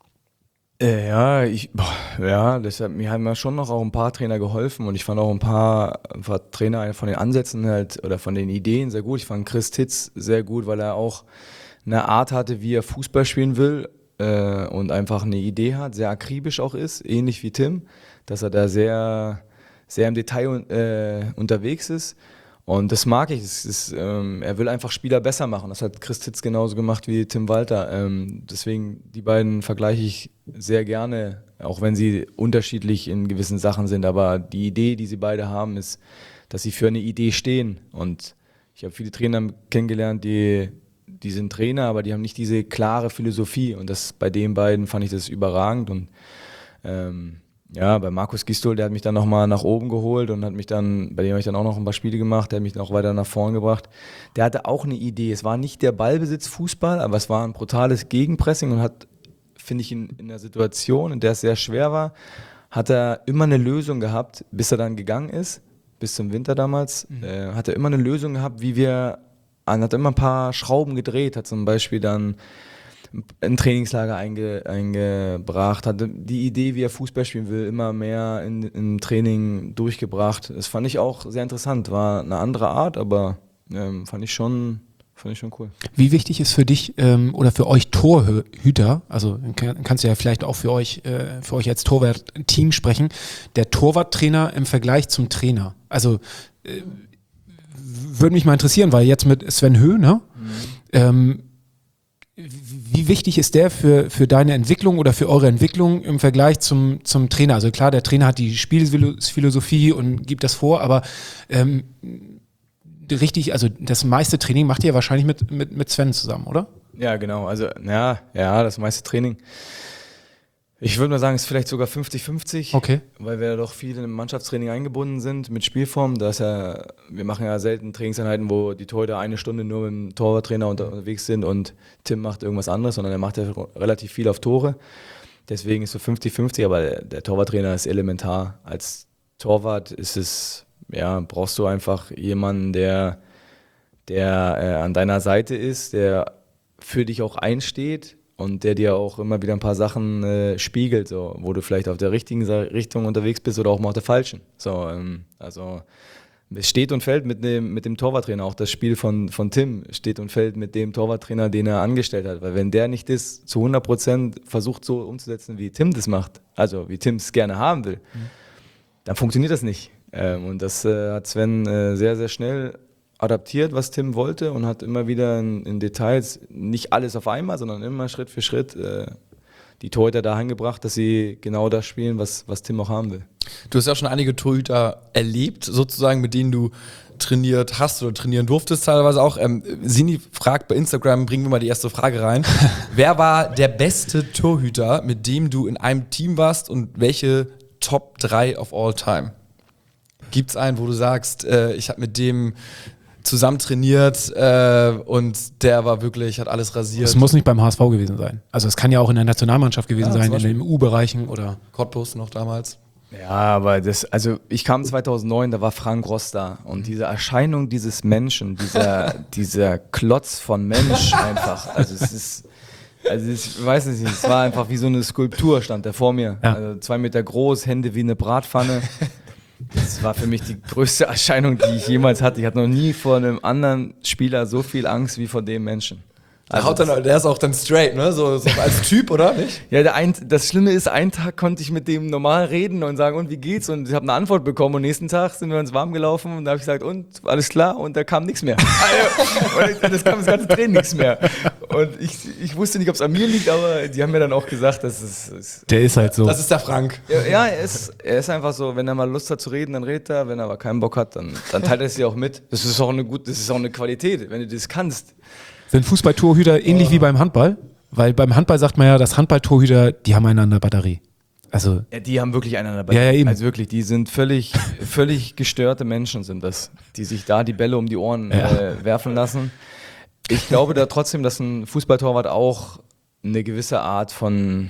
Äh, ja, ich, boah, ja, deshalb, mir haben ja schon noch auch ein paar Trainer geholfen und ich fand auch ein paar, ein paar Trainer von den Ansätzen halt oder von den Ideen sehr gut. Ich fand Chris Titz sehr gut, weil er auch eine Art hatte, wie er Fußball spielen will äh, und einfach eine Idee hat, sehr akribisch auch ist, ähnlich wie Tim, dass er da sehr, sehr im Detail äh, unterwegs ist. Und das mag ich. Das ist, ähm, er will einfach Spieler besser machen. Das hat Chris Titz genauso gemacht wie Tim Walter. Ähm, deswegen, die beiden vergleiche ich sehr gerne, auch wenn sie unterschiedlich in gewissen Sachen sind. Aber die Idee, die sie beide haben, ist, dass sie für eine Idee stehen. Und ich habe viele Trainer kennengelernt, die, die sind Trainer, aber die haben nicht diese klare Philosophie. Und das bei den beiden fand ich das überragend. Und ähm, ja, bei Markus Gistol, der hat mich dann nochmal nach oben geholt und hat mich dann, bei dem habe ich dann auch noch ein paar Spiele gemacht, der hat mich noch weiter nach vorn gebracht. Der hatte auch eine Idee. Es war nicht der Ballbesitz-Fußball, aber es war ein brutales Gegenpressing und hat, finde ich, in, in der Situation, in der es sehr schwer war, hat er immer eine Lösung gehabt, bis er dann gegangen ist, bis zum Winter damals, mhm. äh, hat er immer eine Lösung gehabt, wie wir, hat immer ein paar Schrauben gedreht, hat zum Beispiel dann ein Trainingslager einge, eingebracht, hat die Idee, wie er Fußball spielen will, immer mehr in, im Training durchgebracht. Das fand ich auch sehr interessant. War eine andere Art, aber ähm, fand ich schon, fand ich schon cool. Wie wichtig ist für dich ähm, oder für euch Torhüter, also kann, kannst du ja vielleicht auch für euch, äh, für euch als Torwart-Team sprechen, der Torwarttrainer im Vergleich zum Trainer? Also äh, würde mich mal interessieren, weil jetzt mit Sven Höh, ne? Mhm. Ähm, Wie wichtig ist der für, für deine Entwicklung oder für eure Entwicklung im Vergleich zum, zum Trainer? Also klar, der Trainer hat die Spielphilosophie und gibt das vor, aber ähm, richtig, also das meiste Training macht ihr wahrscheinlich mit, mit, mit Sven zusammen, oder? Ja, genau. Also ja, ja, das meiste Training. Ich würde mal sagen, es ist vielleicht sogar fünfzig fünfzig, Okay. Weil wir doch viel im Mannschaftstraining eingebunden sind mit Spielform. Da ist ja, wir machen ja selten Trainingseinheiten, wo die Torhüter eine Stunde nur mit dem Torwarttrainer unterwegs sind und Tim macht irgendwas anderes, sondern er macht ja relativ viel auf Tore. Deswegen ist so fünfzig fünfzig, aber der, der Torwarttrainer ist elementar. Als Torwart ist es, ja, brauchst du einfach jemanden, der, der äh, an deiner Seite ist, der für dich auch einsteht. Und der dir auch immer wieder ein paar Sachen äh, spiegelt, so, wo du vielleicht auf der richtigen Richtung unterwegs bist oder auch mal auf der falschen. So, ähm, also es steht und fällt mit dem, mit dem Torwarttrainer. Auch das Spiel von, von Tim steht und fällt mit dem Torwarttrainer, den er angestellt hat. Weil wenn der nicht das zu hundert Prozent versucht so umzusetzen, wie Tim das macht, also wie Tim es gerne haben will, mhm. dann funktioniert das nicht. Ähm, und das äh, hat Sven äh, sehr, sehr schnell adaptiert, was Tim wollte und hat immer wieder in, in Details, nicht alles auf einmal, sondern immer Schritt für Schritt äh, die Torhüter dahin gebracht, dass sie genau das spielen, was, was Tim auch haben will. Du hast ja auch schon einige Torhüter erlebt, sozusagen, mit denen du trainiert hast oder trainieren durftest teilweise auch. Ähm, Sini fragt bei Instagram, bringen wir mal die erste Frage rein. Wer war der beste Torhüter, mit dem du in einem Team warst und welche Top drei of all time? Gibt es einen, wo du sagst, äh, ich habe mit dem zusammen trainiert äh, und der war wirklich, hat alles rasiert? Es muss nicht beim H S V gewesen sein. Also es kann ja auch in der Nationalmannschaft gewesen Ja, sein, zum in Beispiel. den U-Bereichen oder... Cottbus noch damals. Ja, aber das, also ich kam zweitausendneun, da war Frank Ross da und diese Erscheinung dieses Menschen, dieser, dieser Klotz von Mensch einfach, also es ist, also ich weiß nicht, es war einfach wie so eine Skulptur, stand der vor mir, Ja. also zwei Meter groß, Hände wie eine Bratpfanne. Das war für mich die größte Erscheinung, die ich jemals hatte. Ich hatte noch nie vor einem anderen Spieler so viel Angst wie vor dem Menschen. Der, haut dann, der ist auch dann straight, ne? So, so als Typ, oder nicht? Ja, der ein, das Schlimme ist, einen Tag konnte ich mit dem normal reden und sagen, und wie geht's? Und ich habe eine Antwort bekommen und nächsten Tag sind wir uns warm gelaufen und da habe ich gesagt, und alles klar? Und da kam nichts mehr. Und das kam das ganze Training nichts mehr. Und ich, ich wusste nicht, ob es an mir liegt, aber die haben mir dann auch gesagt, dass es... es Der ist halt so. Das ist der Frank. ja, ja er, ist, er ist einfach so, wenn er mal Lust hat zu reden, dann redet er, wenn er aber keinen Bock hat, dann, dann teilt er es dir auch mit. Das ist auch eine gut, das ist auch eine Qualität, wenn du das kannst. Sind Fußballtorhüter ähnlich Oh. wie beim Handball? Weil beim Handball sagt man ja, dass Handballtorhüter, die haben einander Batterie. Also, Ja, die haben wirklich einander bei. Ja, ja, eben. Also wirklich, die sind völlig, völlig gestörte Menschen sind das, die sich da die Bälle um die Ohren Ja. äh, werfen lassen. Ich glaube da trotzdem, dass ein Fußballtorwart auch eine gewisse Art von,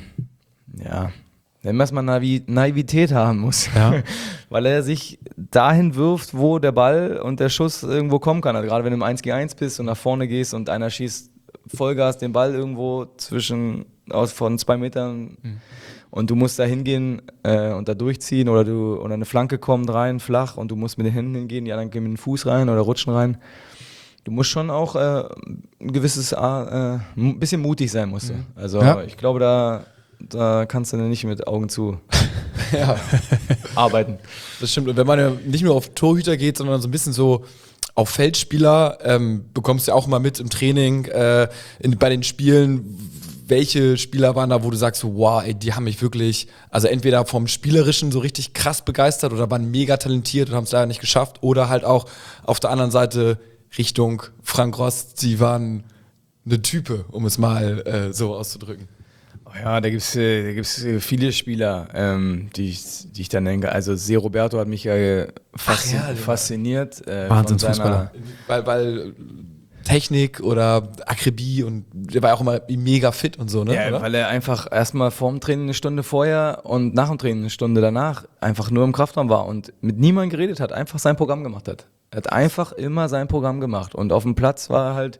ja, nennen wir es mal Naivi- Naivität haben muss. Ja. Weil er sich dahin wirft, wo der Ball und der Schuss irgendwo kommen kann. Also gerade wenn du im eins gegen eins bist und nach vorne gehst und einer schießt Vollgas den Ball irgendwo zwischen aus von zwei Metern Mhm. und du musst da hingehen äh, und da durchziehen oder du oder eine Flanke kommt rein flach und du musst mit den Händen hingehen, die anderen gehen mit dem Fuß rein oder rutschen rein. Du musst schon auch äh, ein gewisses äh, ein bisschen mutig sein, musst du. Also Ja. ich glaube, da da kannst du nicht mit Augen zu Ja, arbeiten. das stimmt. Und wenn man ja nicht nur auf Torhüter geht, sondern so ein bisschen so auf Feldspieler, ähm, bekommst du ja auch mal mit im Training, äh, in, bei den Spielen, welche Spieler waren da, wo du sagst, so, wow, ey, die haben mich wirklich, also entweder vom Spielerischen so richtig krass begeistert oder waren mega talentiert und haben es leider nicht geschafft, oder halt auch auf der anderen Seite Richtung Frank Ross, die waren eine Type, um es mal äh, so auszudrücken. Oh ja, da gibt es äh, da gibt's äh, viele Spieler, ähm, die, ich, die ich dann denke. Also Se Roberto hat mich ja äh, faszi- ja, der- fasziniert. Äh, von Wahnsinnsfußballer. Weil, weil Technik oder Akribie und der war auch immer mega fit und so, ne? Ja, oder? weil er einfach erstmal vorm Training eine Stunde vorher und nach dem Training eine Stunde danach einfach nur im Kraftraum war und mit niemandem geredet hat, einfach sein Programm gemacht hat. Er hat einfach immer sein Programm gemacht und auf dem Platz war er halt,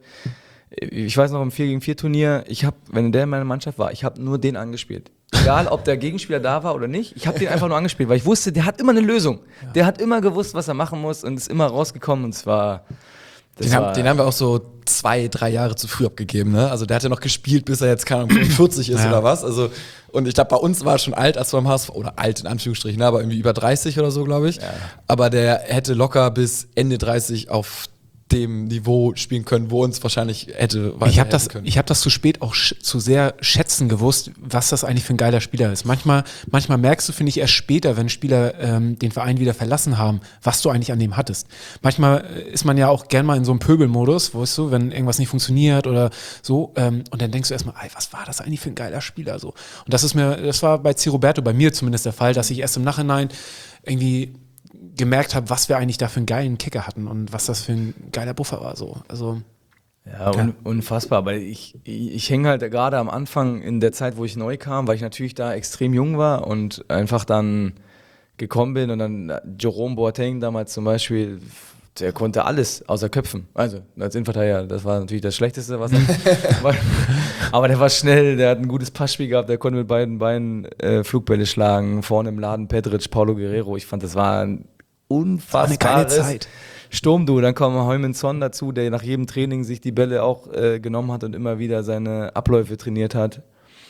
ich weiß noch im vier gegen vier Turnier, ich habe, wenn der in meiner Mannschaft war, ich habe nur den angespielt. Egal, ob der Gegenspieler da war oder nicht, ich habe den einfach nur angespielt, weil ich wusste, der hat immer eine Lösung. Der hat immer gewusst, was er machen muss und ist immer rausgekommen und zwar... das Den haben, war- den haben wir auch so zwei, drei Jahre zu früh abgegeben, ne? Also der hat ja noch gespielt, bis er jetzt, keine Ahnung, fünfundvierzig ist Ja. oder was. Also, und ich glaube, bei uns war er schon alt, als wir beim H S V, oder alt in Anführungsstrichen, ne? Aber irgendwie über dreißig oder so, glaube ich. Ja. Aber der hätte locker bis Ende dreißig auf dem Niveau spielen können, wo uns wahrscheinlich hätte ich habe weiterhelfen das, können. ich hab das zu spät auch sch zu sehr schätzen gewusst, was das eigentlich für ein geiler Spieler ist. Manchmal, manchmal merkst du, finde ich, erst später, wenn Spieler ähm, den Verein wieder verlassen haben, was du eigentlich an dem hattest. Manchmal äh, ist man ja auch gern mal in so einem Pöbelmodus, weißt du, wenn irgendwas nicht funktioniert oder so. Ähm, und dann denkst du erstmal, ey, was war das eigentlich für ein geiler Spieler? So. Und das ist mir, das war bei C. Roberto, bei mir zumindest der Fall, dass ich erst im Nachhinein irgendwie gemerkt habe, was wir eigentlich da für einen geilen Kicker hatten und was das für ein geiler Buffer war. So. Also, Ja, un unfassbar, weil ich, ich, ich hänge halt gerade am Anfang in der Zeit, wo ich neu kam, weil ich natürlich da extrem jung war und einfach dann gekommen bin und dann Jerome Boateng damals zum Beispiel, der konnte alles außer Köpfen. Also als Innenverteidiger, das war natürlich das Schlechteste, was er war. Aber der war schnell, der hat ein gutes Passspiel gehabt, der konnte mit beiden Beinen äh, Flugbälle schlagen, vorne im Laden Pedric, Paulo Guerrero. Ich fand, das war ein unfassbares eine geile Zeit. Sturmduo. Dann kam Heumann Son dazu, der nach jedem Training sich die Bälle auch äh, genommen hat und immer wieder seine Abläufe trainiert hat.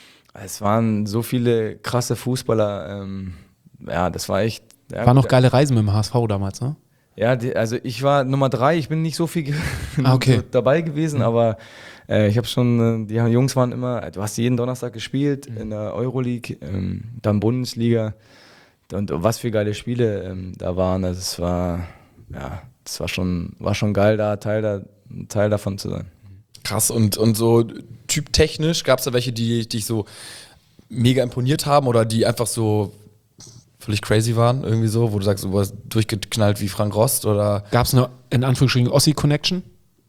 Es waren so viele krasse Fußballer. Ähm, ja, das war echt... Ja, war noch gut. geile Reisen mit dem H S V damals, ne? Ja, die, also ich war Nummer drei, ich bin nicht so viel ge Ah, okay. so dabei gewesen, aber äh, ich habe schon, äh, die Jungs waren immer, du hast jeden Donnerstag gespielt in der Euroleague, ähm, dann Bundesliga und was für geile Spiele ähm, da waren, also es war, ja, das war schon, war schon geil, da Teil, da, Teil davon zu sein. Krass, und, und so typtechnisch, gab es da welche, die dich so mega imponiert haben oder die einfach so völlig crazy waren, irgendwie so, wo du sagst, du warst durchgeknallt wie Frank Rost oder? Gab es eine, in Anführungsstrichen, Ossi-Connection?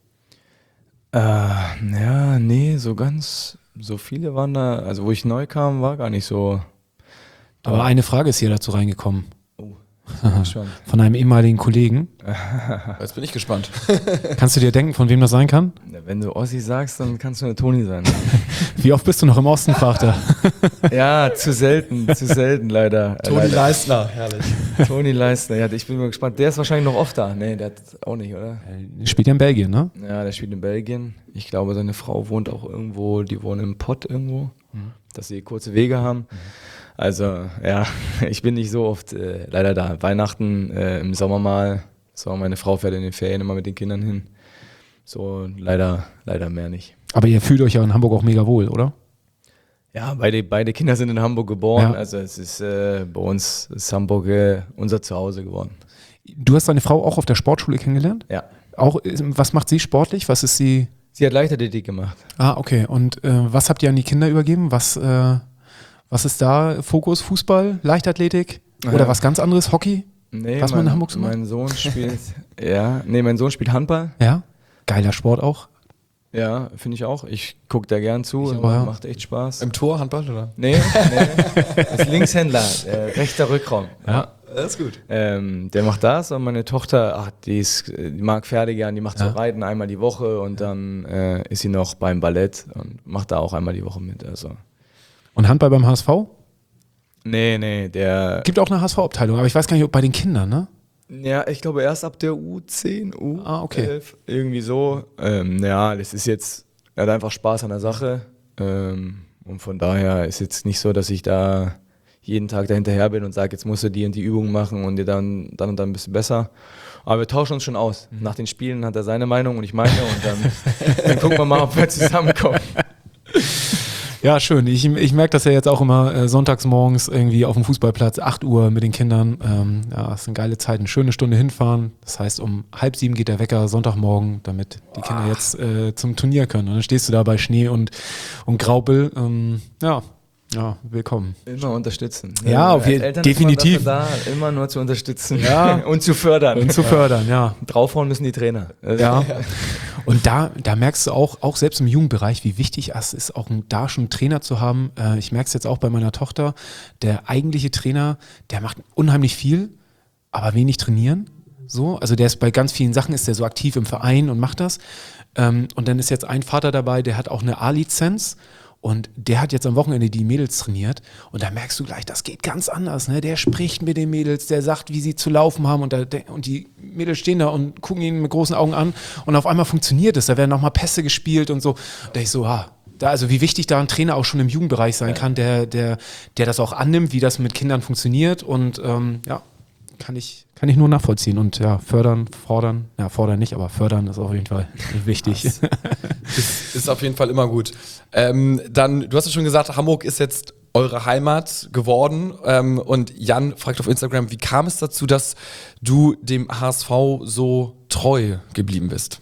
Äh, ja, nee, so ganz, so viele waren da, also wo ich neu kam, war gar nicht so. Aber eine Frage ist hier dazu reingekommen. Oh, bin gespannt. Von einem ehemaligen Kollegen. Jetzt bin ich gespannt. Kannst du dir denken, von wem das sein kann? Wenn du Ossi sagst, dann kannst du eine Toni sein. Wie oft bist du noch im Osten, fragt er. Ja, zu selten, zu selten leider. Toni leider. Leistner, herrlich. Toni Leistner, ja, ich bin mal gespannt. Der ist wahrscheinlich noch oft da. Nee, der hat auch nicht, oder? Spielt ja in Belgien, ne? Ja, der spielt in Belgien. Ich glaube, seine Frau wohnt auch irgendwo, die wohnen im Pott irgendwo, Mhm. dass sie kurze Wege haben. Also, ja, ich bin nicht so oft äh, leider da. Weihnachten, äh, im Sommer mal. So, meine Frau fährt in den Ferien immer mit den Kindern hin. So, leider, leider mehr nicht. Aber ihr fühlt euch ja in Hamburg auch mega wohl, oder? Ja, beide, beide Kinder sind in Hamburg geboren. Ja. Also, es ist äh, bei uns ist Hamburg äh, unser Zuhause geworden. Du hast deine Frau auch auf der Sportschule kennengelernt? Ja. Auch, was macht sie sportlich? Was ist sie? Sie hat Leichtathletik gemacht. Ah, okay. Und äh, was habt ihr an die Kinder übergeben? Was, äh, was ist da Fokus? Fußball, Leichtathletik oder Ja. was ganz anderes? Hockey? Nee, Was man mein, in Hamburg so macht? mein Sohn spielt, ja, nee, mein Sohn spielt Handball. Ja? Geiler Sport auch. Ja, finde ich auch. Ich gucke da gern zu, Ich auch, ja. macht echt Spaß. Im Tor, Handball, oder? Nee, nee. Ist Linkshändler, äh, rechter Rückraum. Ja. Das ist gut. Ähm, der macht das und meine Tochter, ach, die, ist, die mag Pferde gern, die macht Ja. so Reiten einmal die Woche und dann äh, ist sie noch beim Ballett und macht da auch einmal die Woche mit. Also. Und Handball beim H S V? Nee, nee, der. Gibt auch eine H S V-Abteilung, aber ich weiß gar nicht, ob bei den Kindern, ne? Ja, ich glaube erst ab der U zehn, U Ah, okay. elf, irgendwie so. Ähm, ja, das ist jetzt, er hat einfach Spaß an der Sache. Ähm, und von daher ist jetzt nicht so, dass ich da jeden Tag dahinterher bin und sage, jetzt musst du die und die Übungen machen und dir dann, dann und dann ein bisschen besser. Aber wir tauschen uns schon aus. Nach den Spielen hat er seine Meinung und ich meine und dann, dann gucken wir mal, ob wir zusammenkommen. Ja, schön. Ich, ich merke das ja jetzt auch immer äh, sonntags morgens irgendwie auf dem Fußballplatz, acht Uhr mit den Kindern. Ähm, ja, das sind geile Zeiten. Schöne Stunde hinfahren. Das heißt, um halb sieben geht der Wecker Sonntagmorgen, damit die Kinder jetzt äh, zum Turnier können. Und dann stehst du da bei Schnee und, und Graupel. Ähm, ja, ja, willkommen. Immer unterstützen. Ja, auf Als jeden- Eltern definitiv. ist man dafür da, immer nur zu unterstützen Ja. und zu fördern. Und zu fördern, ja. Draufhauen müssen die Trainer. Also, Ja. Und da, da merkst du auch, auch selbst im Jugendbereich, wie wichtig es ist, auch ein, da schon einen Trainer zu haben. Äh, ich merke es jetzt auch bei meiner Tochter. Der eigentliche Trainer, der macht unheimlich viel, aber wenig trainieren. So, also der ist bei ganz vielen Sachen, ist der so aktiv im Verein und macht das. Ähm, und dann ist jetzt ein Vater dabei, der hat auch eine A-Lizenz. Und der hat jetzt am Wochenende die Mädels trainiert und da merkst du gleich, das geht ganz anders. Ne? Der spricht mit den Mädels, der sagt, wie sie zu laufen haben und, da, und die Mädels stehen da und gucken ihn mit großen Augen an und auf einmal funktioniert es. Da werden nochmal Pässe gespielt und so. Da ich so, ah, da, also wie wichtig da ein Trainer auch schon im Jugendbereich sein kann, der, der, der das auch annimmt, wie das mit Kindern funktioniert und ähm, ja, kann ich, kann ich nur nachvollziehen und ja, fördern, fordern, ja, fordern nicht, aber fördern ist auf jeden Fall wichtig. Ist, ist auf jeden Fall immer gut. Ähm, dann, du hast ja schon gesagt, Hamburg ist jetzt eure Heimat geworden. Ähm, und Jan fragt auf Instagram, wie kam es dazu, dass du dem H S V so treu geblieben bist?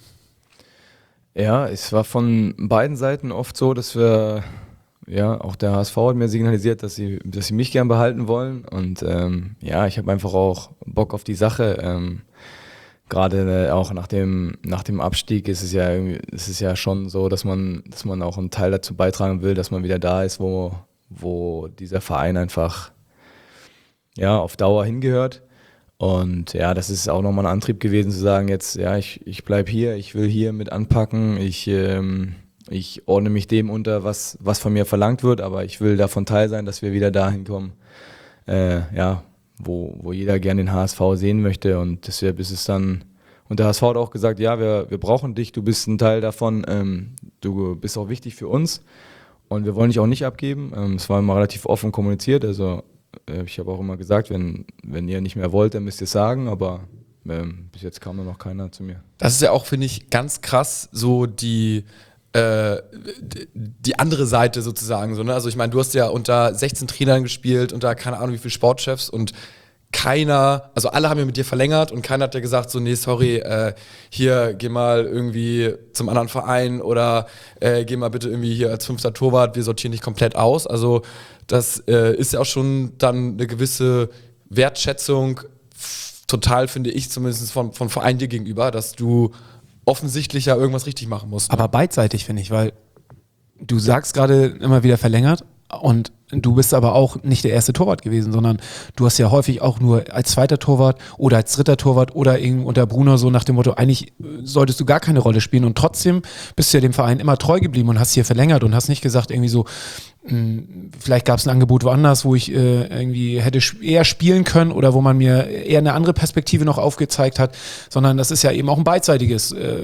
Ja, es war von beiden Seiten oft so, dass wir, ja, auch der H S V hat mir signalisiert, dass sie, dass sie mich gern behalten wollen. Und ähm, ja, ich habe einfach auch Bock auf die Sache. Ähm, Gerade äh, auch nach dem, nach dem Abstieg ist es ja irgendwie, ist es ja schon so, dass man, dass man auch einen Teil dazu beitragen will, dass man wieder da ist, wo, wo dieser Verein einfach ja, auf Dauer hingehört. Und ja, das ist auch nochmal ein Antrieb gewesen zu sagen, jetzt, ja, ich, ich bleibe hier, ich will hier mit anpacken, ich, ähm, ich ordne mich dem unter, was, was von mir verlangt wird, aber ich will davon Teil sein, dass wir wieder dahin kommen, äh, ja, wo, wo jeder gerne den H S V sehen möchte. Und deshalb ist es dann, und der H S V hat auch gesagt, ja, wir, wir brauchen dich, du bist ein Teil davon, ähm, du bist auch wichtig für uns und wir wollen dich auch nicht abgeben. Ähm, es war immer relativ offen kommuniziert, also äh, ich habe auch immer gesagt, wenn, wenn ihr nicht mehr wollt, dann müsst ihr es sagen, aber ähm, bis jetzt kam noch keiner zu mir. Das ist ja auch, finde ich, ganz krass, so die, äh, die andere Seite sozusagen. So, ne? Also ich meine, du hast ja unter sechzehn Trainern gespielt, unter keine Ahnung wie viele Sportchefs und keiner, also alle haben ja mit dir verlängert und keiner hat ja gesagt, so nee, sorry, äh, hier geh mal irgendwie zum anderen Verein oder äh, geh mal bitte irgendwie hier als fünfter Torwart, wir sortieren dich komplett aus. Also das äh, ist ja auch schon dann eine gewisse Wertschätzung f- total, finde ich, zumindest von, von Verein dir gegenüber, dass du offensichtlich ja irgendwas richtig machen musst. Aber beidseitig, finde ich, weil du sagst gerade immer wieder verlängert und du bist aber auch nicht der erste Torwart gewesen, sondern du hast ja häufig auch nur als zweiter Torwart oder als dritter Torwart oder eben unter Bruno so nach dem Motto, eigentlich solltest du gar keine Rolle spielen und trotzdem bist du ja dem Verein immer treu geblieben und hast hier verlängert und hast nicht gesagt irgendwie so, mh, vielleicht gab es ein Angebot woanders, wo ich äh, irgendwie hätte eher spielen können oder wo man mir eher eine andere Perspektive noch aufgezeigt hat, sondern das ist ja eben auch ein beidseitiges äh,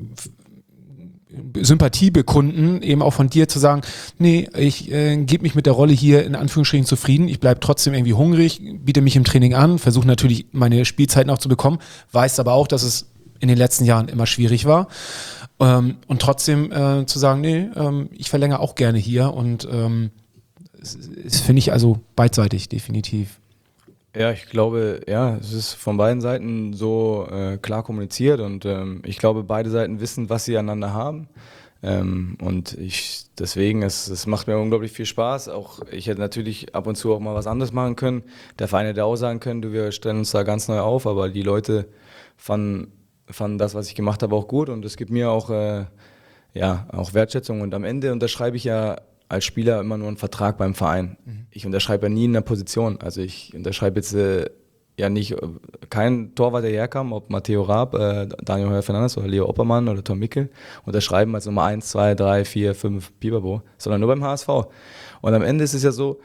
Sympathie bekunden, eben auch von dir zu sagen, nee, ich äh, gebe mich mit der Rolle hier in Anführungsstrichen zufrieden, ich bleibe trotzdem irgendwie hungrig, biete mich im Training an, versuche natürlich meine Spielzeiten auch zu bekommen, weiß aber auch, dass es in den letzten Jahren immer schwierig war ähm, und trotzdem äh, zu sagen, nee, ähm, ich verlängere auch gerne hier und ähm, das, das finde ich also beidseitig definitiv. Ja, ich glaube, ja, es ist von beiden Seiten so äh, klar kommuniziert und ähm, ich glaube, beide Seiten wissen, was sie aneinander haben. Ähm, und ich deswegen, es, es macht mir unglaublich viel Spaß. Auch ich hätte natürlich ab und zu auch mal was anderes machen können. Der Verein hätte auch sagen können, du, wir stellen uns da ganz neu auf, aber die Leute fanden, fanden das, was ich gemacht habe, auch gut und es gibt mir auch, äh, ja, auch Wertschätzung. Und am Ende unterschreibe ich ja als Spieler immer nur einen Vertrag beim Verein. Mhm. Ich unterschreibe ja nie in einer Position. Also ich unterschreibe jetzt äh, ja nicht, äh, kein Torwart, der herkam, ob Matteo Raab, äh, Daniel Heuer-Fernandes oder Leo Oppermann oder Tom Mickel, unterschreiben als Nummer eins, zwei, drei, vier, fünf Pipapo, sondern nur beim H S V. Und am Ende ist es ja so,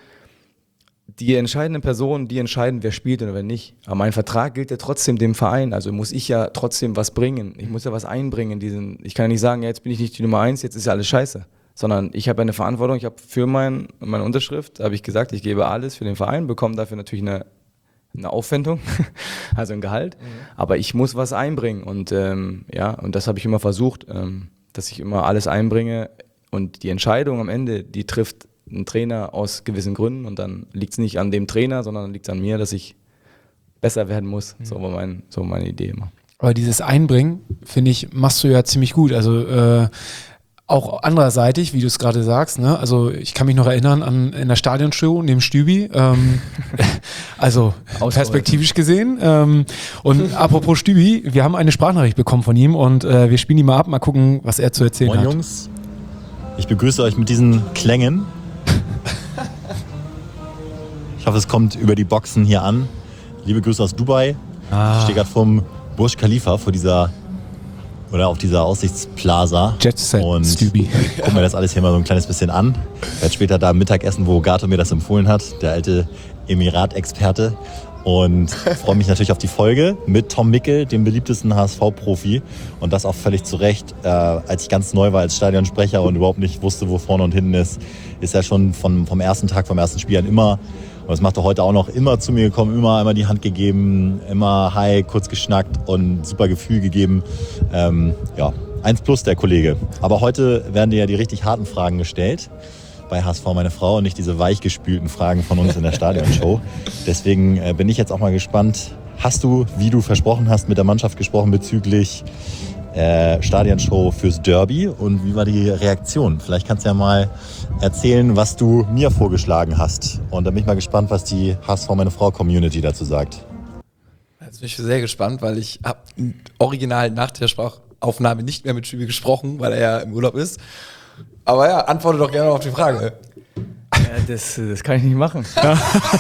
die entscheidenden Personen, die entscheiden, wer spielt oder wer nicht. Aber mein Vertrag gilt ja trotzdem dem Verein. Also muss ich ja trotzdem was bringen. Ich muss ja was einbringen. Diesen, ich kann ja nicht sagen, ja, jetzt bin ich nicht die Nummer eins, jetzt ist ja alles scheiße. Sondern ich habe eine Verantwortung, ich habe für mein, meine Unterschrift, habe ich gesagt, ich gebe alles für den Verein, bekomme dafür natürlich eine, eine Aufwendung, also ein Gehalt, mhm. aber ich muss was einbringen und ähm, ja, und das habe ich immer versucht, ähm, dass ich immer alles einbringe und die Entscheidung am Ende, die trifft ein Trainer aus gewissen Gründen und dann liegt es nicht an dem Trainer, sondern liegt es an mir, dass ich besser werden muss, mhm. so war mein, so meine Idee immer. Aber dieses Einbringen, finde ich, machst du ja ziemlich gut, also äh, auch andererseitig, wie du es gerade sagst, ne? Also ich kann mich noch erinnern an in der Stadionshow neben Stübi, ähm, also perspektivisch gesehen. Ähm, und apropos Stübi, wir haben eine Sprachnachricht bekommen von ihm und äh, wir spielen die mal ab, mal gucken, was er zu erzählen Moin hat. Jungs, ich begrüße euch mit diesen Klängen. Ich hoffe, es kommt über die Boxen hier an. Liebe Grüße aus Dubai. Ah. Ich stehe gerade vom Burj Khalifa, vor dieser oder auf dieser Aussichtsplaza. Jet Set, und Stübi. gucken mir das alles hier mal so ein kleines bisschen an. Ich werde später da Mittagessen, wo Gato mir das empfohlen hat, der alte Emirat-Experte. Und freue mich natürlich auf die Folge mit Tom Mickel, dem beliebtesten H S V-Profi. Und das auch völlig zu Recht. Äh, als ich ganz neu war als Stadionsprecher und überhaupt nicht wusste, wo vorne und hinten ist, ist er schon von, vom ersten Tag, vom ersten Spiel an immer, und das macht er heute auch noch, immer zu mir gekommen, immer einmal die Hand gegeben, immer hi, kurz geschnackt und super Gefühl gegeben. Ähm, ja, eins plus der Kollege. Aber heute werden dir ja die richtig harten Fragen gestellt. Bei H S V meine Frau und nicht diese weichgespülten Fragen von uns in der Stadionshow. Deswegen äh, bin ich jetzt auch mal gespannt. Hast du, wie du versprochen hast, mit der Mannschaft gesprochen bezüglich äh, Stadionshow fürs Derby und wie war die Reaktion? Vielleicht kannst du ja mal erzählen, was du mir vorgeschlagen hast. Und dann bin ich mal gespannt, was die H S V meine Frau Community dazu sagt. Jetzt bin ich sehr gespannt, weil ich habe original nach der Sprachaufnahme nicht mehr mit Stübi gesprochen, weil er ja im Urlaub ist. Aber ja, antworte doch gerne auf die Frage. Ja, das, das kann ich nicht machen. Ja.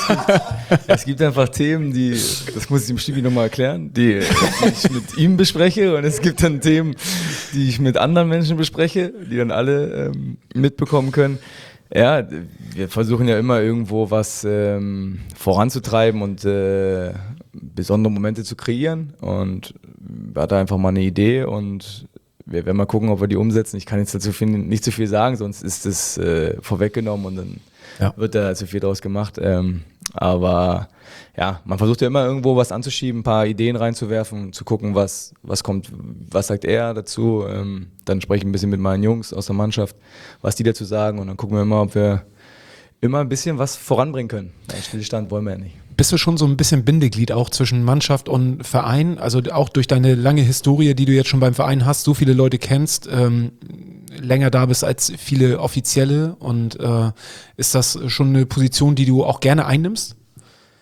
Es gibt einfach Themen, die, das muss ich dem Stübi nochmal erklären, die, die ich mit ihm bespreche und es gibt dann Themen, die ich mit anderen Menschen bespreche, die dann alle ähm, mitbekommen können. Ja, wir versuchen ja immer irgendwo was ähm, voranzutreiben und äh, besondere Momente zu kreieren und wir hatten einfach mal eine Idee und wir werden mal gucken, ob wir die umsetzen. Ich kann jetzt dazu viel, nicht zu viel sagen, sonst ist es äh, vorweggenommen und dann ja. wird da zu viel draus gemacht. Ähm, aber ja, man versucht ja immer irgendwo was anzuschieben, ein paar Ideen reinzuwerfen, zu gucken, was, was kommt, was sagt er dazu. Ähm, dann spreche ich ein bisschen mit meinen Jungs aus der Mannschaft, was die dazu sagen und dann gucken wir immer, ob wir immer ein bisschen was voranbringen können. Einen Stillstand wollen wir ja nicht. Bist du schon so ein bisschen Bindeglied auch zwischen Mannschaft und Verein? Also auch durch deine lange Historie, die du jetzt schon beim Verein hast, so viele Leute kennst, ähm, länger da bist als viele Offizielle und äh, ist das schon eine Position, die du auch gerne einnimmst?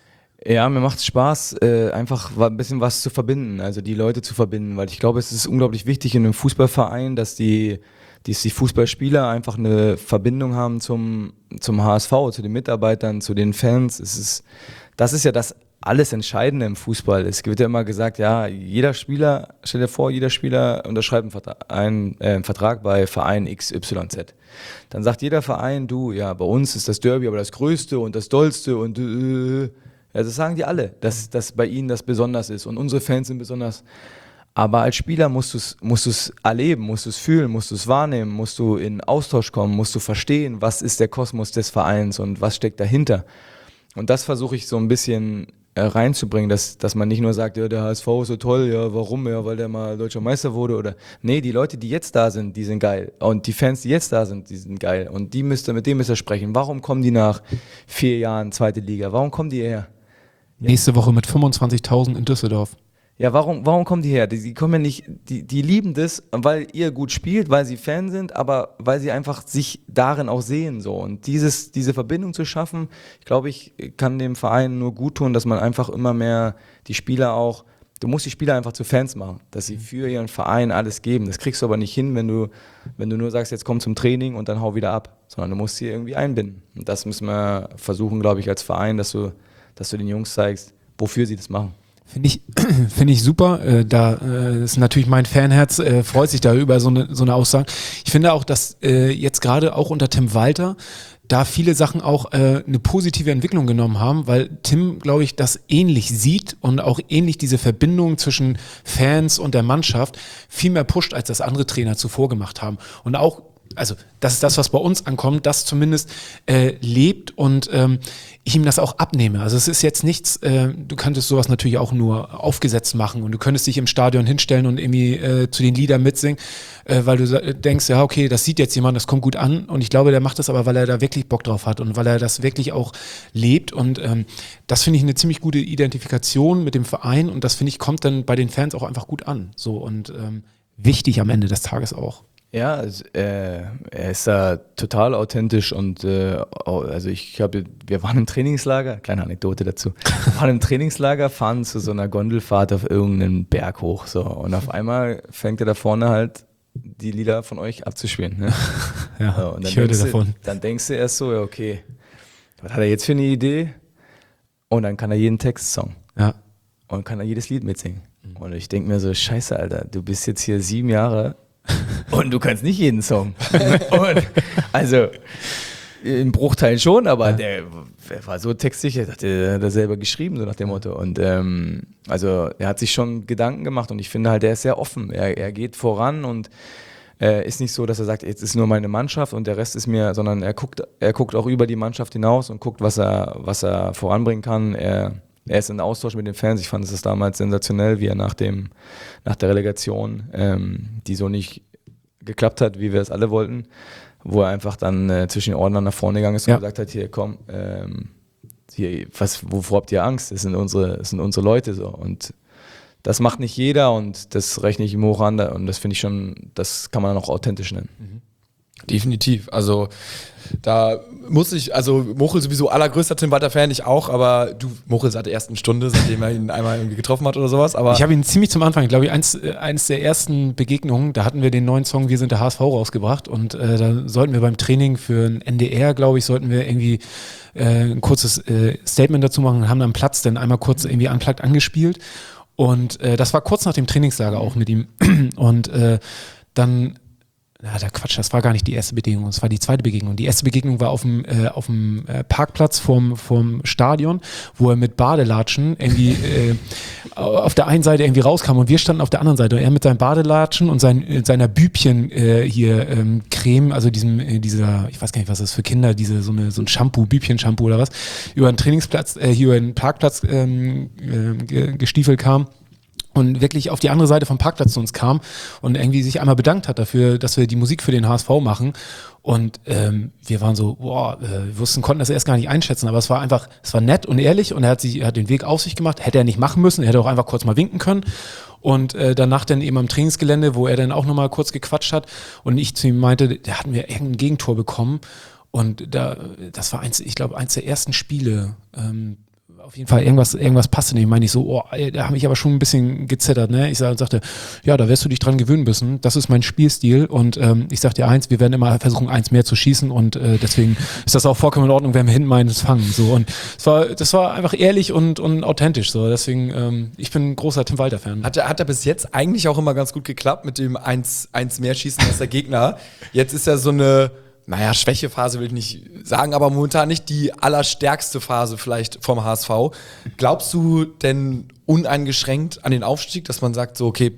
Ja, mir macht es Spaß, äh, einfach wa- ein bisschen was zu verbinden, also die Leute zu verbinden, weil ich glaube, es ist unglaublich wichtig in einem Fußballverein, dass die, dass die Fußballspieler einfach eine Verbindung haben zum, zum H S V, zu den Mitarbeitern, zu den Fans. Es ist, das ist ja das alles Entscheidende im Fußball. Es wird ja immer gesagt, ja, jeder Spieler, stell dir vor, jeder Spieler unterschreibt einen Vertrag, einen, äh, einen Vertrag bei Verein X Y Z. Dann sagt jeder Verein, du, ja, bei uns ist das Derby aber das Größte und das Dollste und äh, ja, das sagen die alle, dass, dass bei ihnen das besonders ist und unsere Fans sind besonders. Aber als Spieler musst du es musst du's erleben, musst du es fühlen, musst du es wahrnehmen, musst du in Austausch kommen, musst du verstehen, was ist der Kosmos des Vereins und was steckt dahinter. Und das versuche ich so ein bisschen äh, reinzubringen, dass, dass man nicht nur sagt, ja, der H S V ist so toll, ja, warum? Ja, weil der mal deutscher Meister wurde oder, nee, die Leute, die jetzt da sind, die sind geil. Und die Fans, die jetzt da sind, die sind geil. Und die müsst ihr, mit denen müsst ihr sprechen. Warum kommen die nach vier Jahren zweite Liga? Warum kommen die her? Nächste Woche mit fünfundzwanzigtausend in Düsseldorf. Ja, warum, warum kommen die her? Die, die kommen ja nicht, die, die lieben das, weil ihr gut spielt, weil sie Fan sind, aber weil sie einfach sich darin auch sehen, so. Und dieses, diese Verbindung zu schaffen, ich glaube, ich kann dem Verein nur gut tun, dass man einfach immer mehr die Spieler auch, du musst die Spieler einfach zu Fans machen, dass sie für ihren Verein alles geben. Das kriegst du aber nicht hin, wenn du, wenn du nur sagst, jetzt komm zum Training und dann hau wieder ab, sondern du musst sie irgendwie einbinden. Und das müssen wir versuchen, glaube ich, als Verein, dass du, dass du den Jungs zeigst, wofür sie das machen. Finde ich, finde ich super. Äh, da äh, ist natürlich mein Fanherz, äh, freut sich da über so eine, so eine Aussage. Ich finde auch, dass äh, jetzt gerade auch unter Tim Walter da viele Sachen auch äh, eine positive Entwicklung genommen haben, weil Tim, glaube ich, das ähnlich sieht und auch ähnlich diese Verbindung zwischen Fans und der Mannschaft viel mehr pusht, als das andere Trainer zuvor gemacht haben. Und auch, also das ist das, was bei uns ankommt, das zumindest äh, lebt und ähm, ich ihm das auch abnehme. Also es ist jetzt nichts, äh, du könntest sowas natürlich auch nur aufgesetzt machen und du könntest dich im Stadion hinstellen und irgendwie äh, zu den Liedern mitsingen, äh, weil du sa- denkst, ja okay, das sieht jetzt jemand, das kommt gut an und ich glaube, der macht das aber, weil er da wirklich Bock drauf hat und weil er das wirklich auch lebt und ähm, das finde ich eine ziemlich gute Identifikation mit dem Verein und das finde ich, kommt dann bei den Fans auch einfach gut an. So und ähm, wichtig am Ende des Tages auch. Ja, also, äh, er ist da total authentisch und äh, also ich habe, wir waren im Trainingslager, kleine Anekdote dazu, wir waren im Trainingslager, fahren zu so einer Gondelfahrt auf irgendeinen Berg hoch so und auf einmal fängt er da vorne halt die Lieder von euch abzuspielen. Ne? Ja, so, und dann ich hörte denkst du, davon. Dann denkst du erst so, ja okay, was hat er jetzt für eine Idee? Und dann kann er jeden Textsong Ja. und kann er jedes Lied mitsingen. Und ich denke mir so, scheiße Alter, du bist jetzt hier sieben Jahre und du kannst nicht jeden Song. Und, also im Bruchteil schon, aber ja. der, der war so textsicher, der hat er selber geschrieben, so nach dem Motto. Und ähm, also er hat sich schon Gedanken gemacht und ich finde halt, der ist sehr offen. Er, er geht voran und äh, ist nicht so, dass er sagt, jetzt ist nur meine Mannschaft und der Rest ist mir, sondern er guckt, er guckt auch über die Mannschaft hinaus und guckt, was er, was er voranbringen kann. Er Er ist in Austausch mit den Fans. Ich fand es damals sensationell, wie er nach, dem, nach der Relegation, ähm, die so nicht geklappt hat, wie wir es alle wollten, wo er einfach dann äh, zwischen den Ordnern nach vorne gegangen ist und Ja. gesagt hat, hier komm, ähm, hier, was, wovor habt ihr Angst? Das sind unsere, das sind unsere Leute so. Und das macht nicht jeder und das rechne ich ihm hoch an und das finde ich schon, das kann man auch authentisch nennen. Definitiv. Also da muss ich, also Mochel sowieso allergrößter Tim Walter-Fan, ich auch, aber du, Mochel seit der ersten Stunde, seitdem er ihn einmal irgendwie getroffen hat oder sowas. Aber Ich habe ihn ziemlich zum Anfang, glaube ich, eins, äh, eins der ersten Begegnungen, da hatten wir den neuen Song Wir sind der H S V rausgebracht und äh, da sollten wir beim Training für ein N D R, glaube ich, sollten wir irgendwie äh, ein kurzes äh, Statement dazu machen und haben am Platz dann einmal kurz irgendwie unplugged angespielt und äh, das war kurz nach dem Trainingslager auch mit ihm und äh, dann Ja, der Quatsch, das war gar nicht die erste Begegnung, das war die zweite Begegnung. Die erste Begegnung war auf dem, äh, auf dem äh, Parkplatz vorm, vorm Stadion, wo er mit Badelatschen irgendwie äh, auf der einen Seite irgendwie rauskam und wir standen auf der anderen Seite. Und er mit seinen Badelatschen und sein, seiner Bübchen äh, hier ähm, Creme, also diesem, äh, dieser, ich weiß gar nicht, was das ist für Kinder, diese so eine so ein Shampoo, Bübchen-Shampoo oder was, über den Trainingsplatz, äh, hier über den Parkplatz ähm, äh, ge- gestiefelt kam. Und wirklich auf die andere Seite vom Parkplatz zu uns kam und irgendwie sich einmal bedankt hat dafür, dass wir die Musik für den H S V machen. Und ähm, wir waren so, boah, äh, wir wussten, konnten das erst gar nicht einschätzen, aber es war einfach, es war nett und ehrlich und er hat sich, er hat den Weg auf sich gemacht, hätte er nicht machen müssen, er hätte auch einfach kurz mal winken können. Und äh, danach dann eben am Trainingsgelände, wo er dann auch nochmal kurz gequatscht hat und ich zu ihm meinte, da hatten wir irgendein Gegentor bekommen und da, das war eins, ich glaube, eins der ersten Spiele, ähm, auf jeden Fall, irgendwas, irgendwas passte nicht. Meine ich so, oh, da habe ich aber schon ein bisschen gezittert. Ne? Ich sag, sagte, ja, da wirst du dich dran gewöhnen müssen. Das ist mein Spielstil und ähm, ich sag dir eins, wir werden immer versuchen, eins mehr zu schießen und äh, deswegen ist das auch vollkommen in Ordnung, wenn wir hinten meines fangen. So. Und es war, das war einfach ehrlich und, und authentisch. So. Deswegen, ähm, ich bin ein großer Tim Walter-Fan. Hat er, hat er bis jetzt eigentlich auch immer ganz gut geklappt mit dem eins, eins mehr schießen als der Gegner. Jetzt ist ja so eine, naja, Schwächephase will ich nicht sagen, aber momentan nicht die allerstärkste Phase vielleicht vom H S V. Glaubst du denn uneingeschränkt an den Aufstieg, dass man sagt so, okay,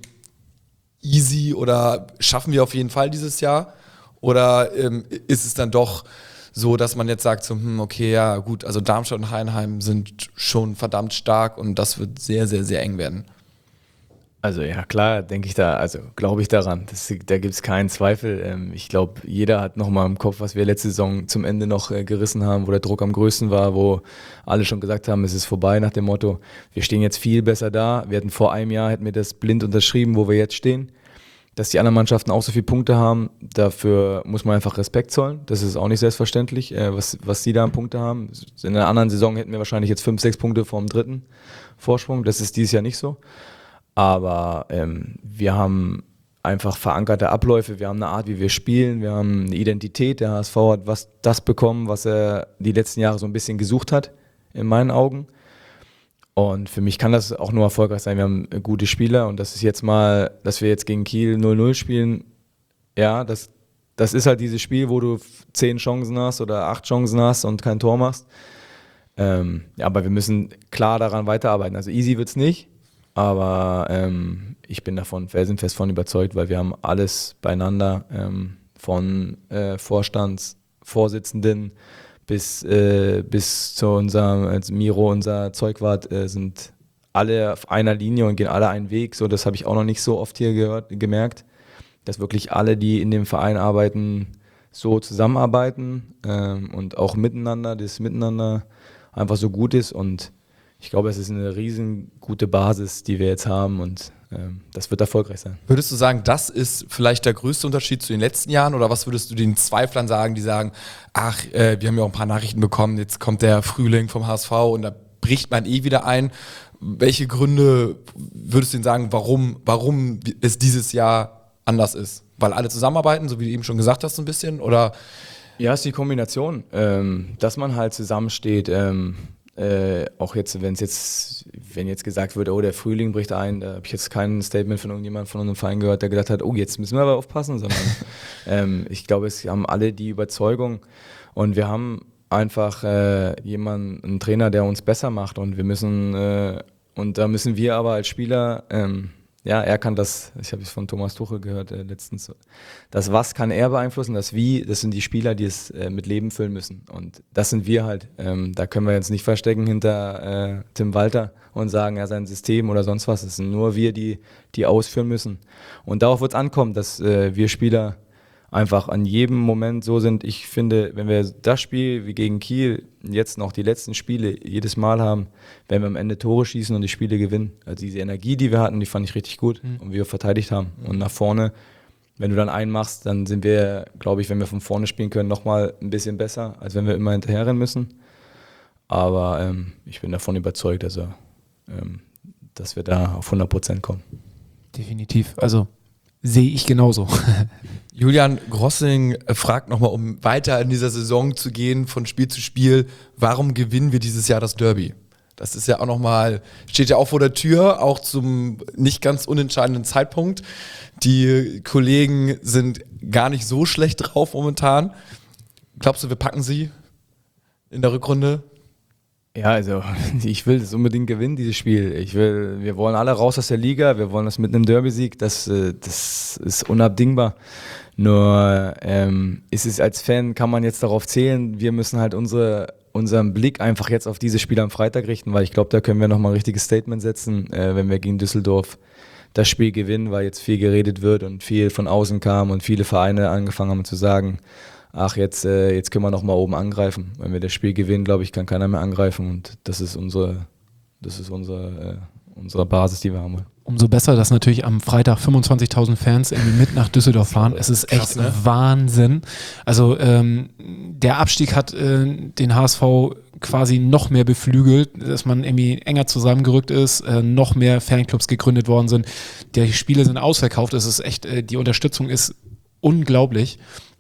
easy oder schaffen wir auf jeden Fall dieses Jahr? Oder ähm, ist es dann doch so, dass man jetzt sagt so, hm, okay, ja gut, also Darmstadt und Heidenheim sind schon verdammt stark und das wird sehr, sehr, sehr eng werden? Also ja, klar, denke ich da, also glaube ich daran. Das, da gibt es keinen Zweifel. Ähm, ich glaube, jeder hat nochmal im Kopf, was wir letzte Saison zum Ende noch äh, gerissen haben, wo der Druck am größten war, wo alle schon gesagt haben, es ist vorbei nach dem Motto, wir stehen jetzt viel besser da. Wir hatten vor einem Jahr, hätten wir das blind unterschrieben, wo wir jetzt stehen. Dass die anderen Mannschaften auch so viele Punkte haben, dafür muss man einfach Respekt zollen. Das ist auch nicht selbstverständlich, äh, was, was sie da an Punkte haben. In einer anderen Saison hätten wir wahrscheinlich jetzt fünf, sechs Punkte vor dem dritten Vorsprung. Das ist dieses Jahr nicht so. Aber ähm, wir haben einfach verankerte Abläufe, wir haben eine Art, wie wir spielen, wir haben eine Identität. Der H S V hat was, das bekommen, was er die letzten Jahre so ein bisschen gesucht hat, in meinen Augen. Und für mich kann das auch nur erfolgreich sein. Wir haben gute Spieler und das ist jetzt mal, dass wir jetzt gegen Kiel null null spielen, ja, das, das ist halt dieses Spiel, wo du zehn Chancen hast oder acht Chancen hast und kein Tor machst. Ähm, ja, aber wir müssen klar daran weiterarbeiten. Also easy wird's nicht. Aber ähm, ich bin davon felsenfest von überzeugt, weil wir haben alles beieinander, ähm, von äh, Vorstandsvorsitzenden bis, äh, bis zu unserem, also Miro, unser Zeugwart, äh, sind alle auf einer Linie und gehen alle einen Weg. So, das habe ich auch noch nicht so oft hier gehört, gemerkt, dass wirklich alle, die in dem Verein arbeiten, so zusammenarbeiten ähm, und auch miteinander, das Miteinander einfach so gut ist und ich glaube, es ist eine riesengute Basis, die wir jetzt haben und ähm, das wird erfolgreich sein. Würdest du sagen, das ist vielleicht der größte Unterschied zu den letzten Jahren oder was würdest du den Zweiflern sagen, die sagen, ach, äh, wir haben ja auch ein paar Nachrichten bekommen, jetzt kommt der Frühling vom H S V und da bricht man eh wieder ein. Welche Gründe würdest du ihnen sagen, warum, warum es dieses Jahr anders ist? Weil alle zusammenarbeiten, so wie du eben schon gesagt hast, so ein bisschen? Oder? Ja, es ist die Kombination, ähm, dass man halt zusammensteht. Ähm, Äh, auch jetzt, wenn es jetzt, wenn jetzt gesagt wird, oh, der Frühling bricht ein, da habe ich jetzt kein Statement von irgendjemandem von unserem Verein gehört, der gedacht hat, oh, jetzt müssen wir aber aufpassen, sondern ähm, ich glaube, es haben alle die Überzeugung und wir haben einfach äh, jemanden, einen Trainer, der uns besser macht und wir müssen, äh, und da müssen wir aber als Spieler, ähm, ja, er kann das, ich habe es von Thomas Tuchel gehört äh, letztens, das Was kann er beeinflussen, das Wie, das sind die Spieler, die es äh, mit Leben füllen müssen und das sind wir halt. Ähm, da können wir jetzt nicht verstecken hinter äh, Tim Walter und sagen, ja, sein System oder sonst was, das sind nur wir, die die ausführen müssen. Und darauf wird es ankommen, dass äh, wir Spieler einfach an jedem Moment so sind. Ich finde, wenn wir das Spiel wie gegen Kiel jetzt noch die letzten Spiele jedes Mal haben, wenn wir am Ende Tore schießen und die Spiele gewinnen. Also diese Energie, die wir hatten, die fand ich richtig gut mhm. und wie wir verteidigt haben. Mhm. Und nach vorne, wenn du dann einen machst, dann sind wir, glaube ich, wenn wir von vorne spielen können, nochmal ein bisschen besser, als wenn wir immer hinterherrennen müssen. Aber ähm, ich bin davon überzeugt, also, ähm, dass wir da auf hundert Prozent kommen. Definitiv. Also sehe ich genauso. Julian Grossing fragt nochmal, um weiter in dieser Saison zu gehen, von Spiel zu Spiel, warum gewinnen wir dieses Jahr das Derby? Das ist ja auch nochmal, steht ja auch vor der Tür, auch zum nicht ganz unentscheidenden Zeitpunkt. Die Kollegen sind gar nicht so schlecht drauf momentan. Glaubst du, wir packen sie in der Rückrunde? Ja, also ich will das unbedingt gewinnen, dieses Spiel. Ich will, wir wollen alle raus aus der Liga, wir wollen das mit einem Derby-Sieg, das, das ist unabdingbar. Nur ähm, ist es als Fan, kann man jetzt darauf zählen, wir müssen halt unsere, unseren Blick einfach jetzt auf dieses Spiel am Freitag richten, weil ich glaube, da können wir nochmal ein richtiges Statement setzen, äh, wenn wir gegen Düsseldorf das Spiel gewinnen, weil jetzt viel geredet wird und viel von außen kam und viele Vereine angefangen haben zu sagen, ach, jetzt, äh, jetzt können wir noch mal oben angreifen. Wenn wir das Spiel gewinnen, glaube ich, kann keiner mehr angreifen und das ist unsere, das ist unsere, äh, unsere Basis, die wir haben. Umso besser, dass natürlich am Freitag fünfundzwanzigtausend Fans irgendwie mit nach Düsseldorf fahren. Es ist echt Krass, ne? Wahnsinn. Also ähm, der Abstieg hat äh, den H S V quasi noch mehr beflügelt, dass man irgendwie enger zusammengerückt ist, äh, noch mehr Fanclubs gegründet worden sind. Die Spiele sind ausverkauft, es ist echt, äh, die Unterstützung ist unglaublich.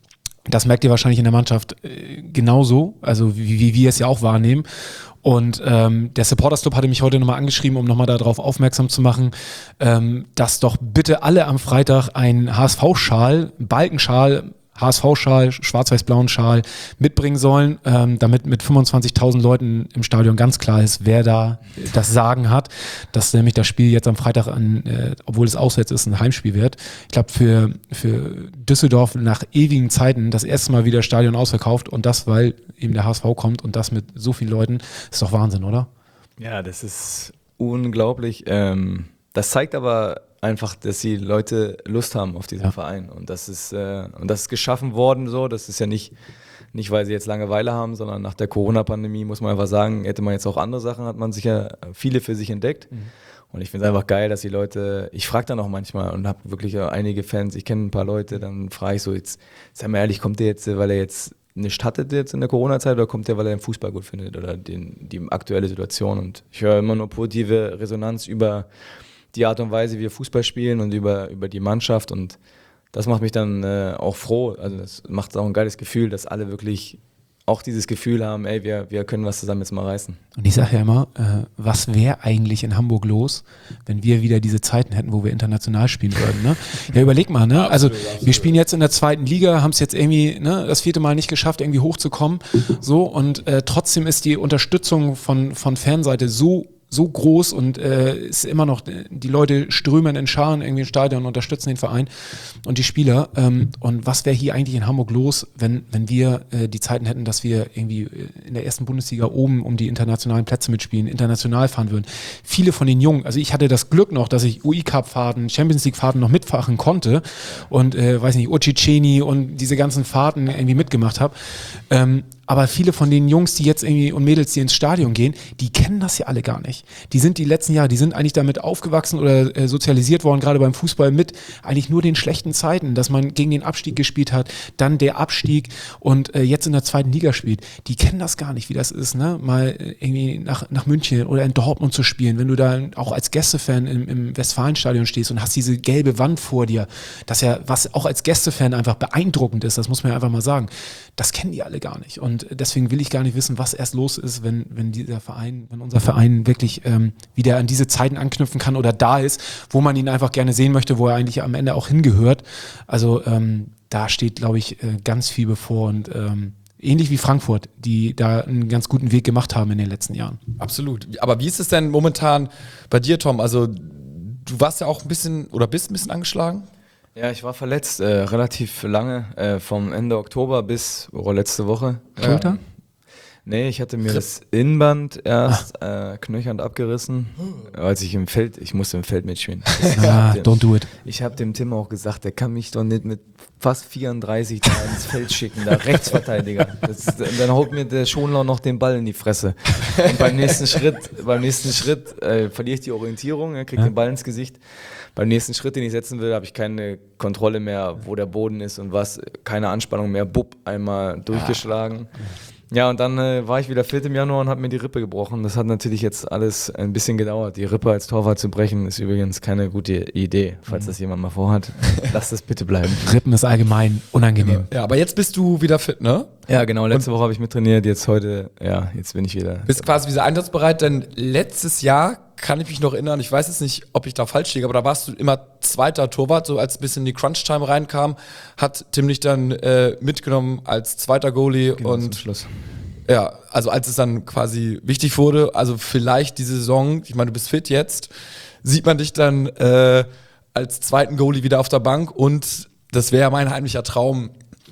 Das merkt ihr wahrscheinlich in der Mannschaft äh, genauso, also wie, wie wir es ja auch wahrnehmen. Und ähm, der Supporters Club hatte mich heute nochmal angeschrieben, um nochmal darauf aufmerksam zu machen, ähm, dass doch bitte alle am Freitag einen H S V-Schal, Balkenschal, H S V-Schal, schwarz-weiß-blauen Schal mitbringen sollen, ähm, damit mit fünfundzwanzigtausend Leuten im Stadion ganz klar ist, wer da das Sagen hat, dass nämlich das Spiel jetzt am Freitag, an, äh, obwohl es auswärts ist, ein Heimspiel wird. Ich glaube, für, für Düsseldorf nach ewigen Zeiten das erste Mal wieder Stadion ausverkauft und das, weil eben der H S V kommt und das mit so vielen Leuten, ist doch Wahnsinn, oder? Ja, das ist unglaublich. Ähm, das zeigt aber einfach, dass die Leute Lust haben auf diesen ja. Verein. Und das ist, äh, und das ist geschaffen worden so. Das ist ja nicht, nicht, weil sie jetzt Langeweile haben, sondern nach der Corona-Pandemie muss man einfach sagen, hätte man jetzt auch andere Sachen, hat man sicher viele für sich entdeckt. Mhm. Und ich finde es einfach geil, dass die Leute, ich frage dann auch manchmal und habe wirklich einige Fans, ich kenne ein paar Leute, dann frage ich so, jetzt, sei mal ehrlich, kommt der jetzt, weil er jetzt nicht hattet jetzt in der Corona-Zeit oder kommt der, weil er den Fußball gut findet oder den, die aktuelle Situation? Und ich höre immer nur positive Resonanz über die Art und Weise, wie wir Fußball spielen und über, über die Mannschaft und das macht mich dann äh, auch froh. Also das macht auch ein geiles Gefühl, dass alle wirklich auch dieses Gefühl haben, ey, wir, wir können was zusammen jetzt mal reißen. Und ich sage ja immer, äh, was wäre eigentlich in Hamburg los, wenn wir wieder diese Zeiten hätten, wo wir international spielen würden, ne? Ja, überleg mal, ne? Also wir spielen jetzt in der zweiten Liga, haben es jetzt irgendwie, ne, das vierte Mal nicht geschafft, irgendwie hochzukommen, so und äh, trotzdem ist die Unterstützung von, von Fanseite so so groß und äh, ist immer noch, die Leute strömen in Scharen irgendwie ins Stadion und unterstützen den Verein und die Spieler. Ähm, und was wäre hier eigentlich in Hamburg los, wenn, wenn wir äh, die Zeiten hätten, dass wir irgendwie in der ersten Bundesliga oben um die internationalen Plätze mitspielen, international fahren würden. Viele von den Jungen, also ich hatte das Glück noch, dass ich U I-Cup-Fahrten, Champions League-Fahrten noch mitfahren konnte und, äh, weiß nicht, Uciceni und diese ganzen Fahrten irgendwie mitgemacht habe. Ähm, Aber viele von den Jungs, die jetzt irgendwie und Mädels, die ins Stadion gehen, die kennen das ja alle gar nicht. Die sind die letzten Jahre, die sind eigentlich damit aufgewachsen oder äh, sozialisiert worden, gerade beim Fußball mit eigentlich nur den schlechten Zeiten, dass man gegen den Abstieg gespielt hat, dann der Abstieg und äh, jetzt in der zweiten Liga spielt. Die kennen das gar nicht, wie das ist, ne? Mal äh, irgendwie nach, nach München oder in Dortmund zu spielen, wenn du da auch als Gästefan im, im Westfalenstadion stehst und hast diese gelbe Wand vor dir, das ja, was auch als Gästefan einfach beeindruckend ist, das muss man ja einfach mal sagen. Das kennen die alle gar nicht. Und deswegen will ich gar nicht wissen, was erst los ist, wenn, wenn dieser Verein, wenn unser Verein wirklich ähm, wieder an diese Zeiten anknüpfen kann oder da ist, wo man ihn einfach gerne sehen möchte, wo er eigentlich am Ende auch hingehört. Also ähm, da steht, glaube ich, äh, ganz viel bevor und ähm, ähnlich wie Frankfurt, die da einen ganz guten Weg gemacht haben in den letzten Jahren. Absolut. Aber wie ist es denn momentan bei dir, Tom? Also du warst ja auch ein bisschen oder bist ein bisschen angeschlagen? Ja, ich war verletzt, äh, relativ lange, äh, vom Ende Oktober bis oh, letzte Woche. Schulter? Ja. Nee, ich hatte mir das Innenband erst äh, knöchernd abgerissen, als ich im Feld, ich musste im Feld mitspielen. Ah, dem, don't do it. Ich habe dem Tim auch gesagt, der kann mich doch nicht mit fast vierunddreißig da ins Feld schicken, da Rechtsverteidiger. Das, dann haut mir der Schonlau noch den Ball in die Fresse. Und beim nächsten Schritt, beim nächsten Schritt äh, verliere ich die Orientierung, er kriegt ja. den Ball ins Gesicht. Beim nächsten Schritt, den ich setzen will, habe ich keine Kontrolle mehr, wo der Boden ist und was, keine Anspannung mehr, bupp, einmal durchgeschlagen. Ja, und dann äh, war ich wieder fit im Januar und habe mir die Rippe gebrochen. Das hat natürlich jetzt alles ein bisschen gedauert. Die Rippe als Torwart zu brechen, ist übrigens keine gute Idee, falls das jemand mal vorhat. Lasst das bitte bleiben. Rippen ist allgemein unangenehm. Ja, aber jetzt bist du wieder fit, ne? Ja, genau. Letzte und Woche habe ich mittrainiert, jetzt heute, ja, jetzt bin ich wieder. Bist quasi wieder einsatzbereit, denn letztes Jahr kann ich mich noch erinnern, ich weiß jetzt nicht, ob ich da falsch liege, aber da warst du immer zweiter Torwart, so als ein bisschen die Crunch-Time reinkam, hat Tim dich dann äh, mitgenommen als zweiter Goalie genau, und zum Schluss. Ja, also als es dann quasi wichtig wurde, also vielleicht diese Saison, ich meine, du bist fit jetzt, sieht man dich dann äh, als zweiten Goalie wieder auf der Bank und das wäre mein heimlicher Traum.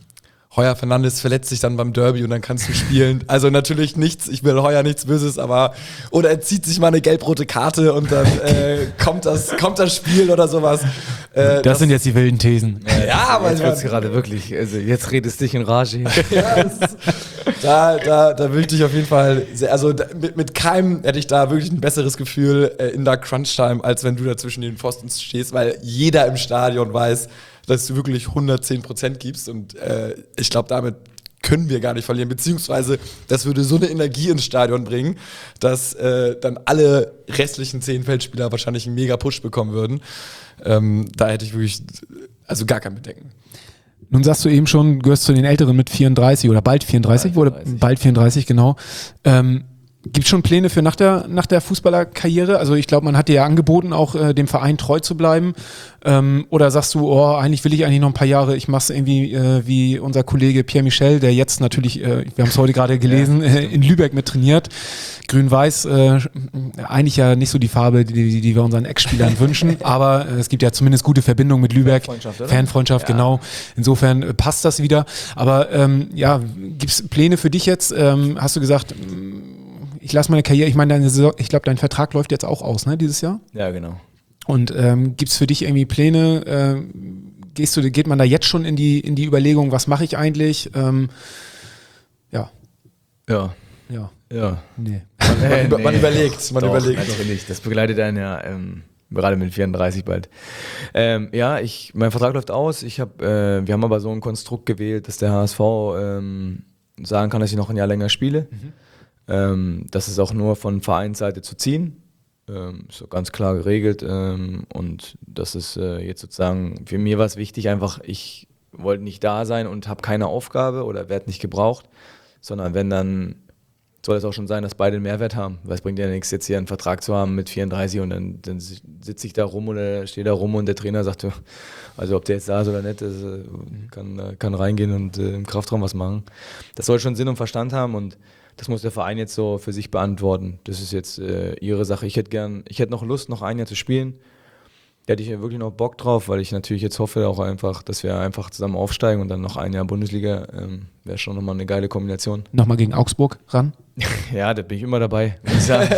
Heuer Fernandes verletzt sich dann beim Derby und dann kannst du spielen. Also natürlich nichts, ich will Heuer nichts Böses, aber oder er zieht sich mal eine gelb-rote Karte und dann äh, kommt das kommt das Spiel oder sowas. Äh, das, das sind jetzt die wilden Thesen. Ja, ja aber jetzt wird's gerade wirklich, also jetzt redest dich in Rage. Ja, ist, da, da, da will ich dich auf jeden Fall, sehr, also da, mit, mit keinem hätte ich da wirklich ein besseres Gefühl äh, in der Crunch-Time, als wenn du da zwischen den Pfosten stehst, weil jeder im Stadion weiß, dass du wirklich hundertzehn Prozent gibst und äh, ich glaube, damit können wir gar nicht verlieren, beziehungsweise das würde so eine Energie ins Stadion bringen, dass äh, dann alle restlichen zehn Feldspieler wahrscheinlich einen mega Push bekommen würden. Ähm, da hätte ich wirklich, also gar kein Bedenken. Nun sagst du eben schon, gehörst zu den Älteren mit vierunddreißig oder bald vierunddreißig, Bald oder vierunddreißig. bald vierunddreißig, genau. Ähm, Gibt es schon Pläne für nach der, nach der Fußballerkarriere? Also ich glaube, man hat dir ja angeboten, auch äh, dem Verein treu zu bleiben. Ähm, oder sagst du, oh, eigentlich will ich eigentlich noch ein paar Jahre, ich mache es irgendwie äh, wie unser Kollege Pierre Michel, der jetzt natürlich, äh, wir haben es heute gerade gelesen, ja, äh, in Lübeck mit trainiert. Grün-Weiß, äh, eigentlich ja nicht so die Farbe, die, die wir unseren Ex-Spielern wünschen, aber äh, es gibt ja zumindest gute Verbindungen mit Lübeck. Fanfreundschaft, oder? Fanfreundschaft, Ja. genau. Insofern äh, passt das wieder. Aber ähm, ja, gibt es Pläne für dich jetzt? Ähm, hast du gesagt, ich lasse meine Karriere, ich meine, deine Saison, ich glaube, dein Vertrag läuft jetzt auch aus, ne, dieses Jahr? Ja, genau. Und ähm, gibt es für dich irgendwie Pläne? Ähm, gehst du, geht man da jetzt schon in die, in die Überlegung, was mache ich eigentlich? Ähm, ja, Ja. ja, Ja. nee. Nee, Man, man überlegt, man Doch, überlegt. natürlich. Das begleitet einen ja ähm, gerade mit vierunddreißig bald. Ähm, ja, ich, mein Vertrag läuft aus. Ich hab, äh, wir haben aber so ein Konstrukt gewählt, dass der H S V ähm, sagen kann, dass ich noch ein Jahr länger spiele. Mhm. Ähm, das ist auch nur von Vereinsseite zu ziehen. Ähm, so ganz klar geregelt. Ähm, und das ist äh, jetzt sozusagen, für mich war es wichtig, einfach, ich wollte nicht da sein und habe keine Aufgabe oder werde nicht gebraucht, sondern wenn dann soll es auch schon sein, dass beide einen Mehrwert haben. Weil es bringt ja nichts, jetzt hier einen Vertrag zu haben mit vierunddreißig und dann, dann sitze ich da rum oder stehe da rum und der Trainer sagt, also ob der jetzt da ist oder nicht, das, kann, kann reingehen und äh, im Kraftraum was machen. Das soll schon Sinn und Verstand haben und das muss der Verein jetzt so für sich beantworten. Das ist jetzt äh, ihre Sache. Ich hätte gern, ich hätte noch Lust, noch ein Jahr zu spielen. Da hätte ich ja wirklich noch Bock drauf, weil ich natürlich jetzt hoffe auch einfach, dass wir einfach zusammen aufsteigen und dann noch ein Jahr Bundesliga. Ähm, wäre schon nochmal eine geile Kombination. Nochmal gegen Augsburg ran? Ja, da bin ich immer dabei, muss ich sagen.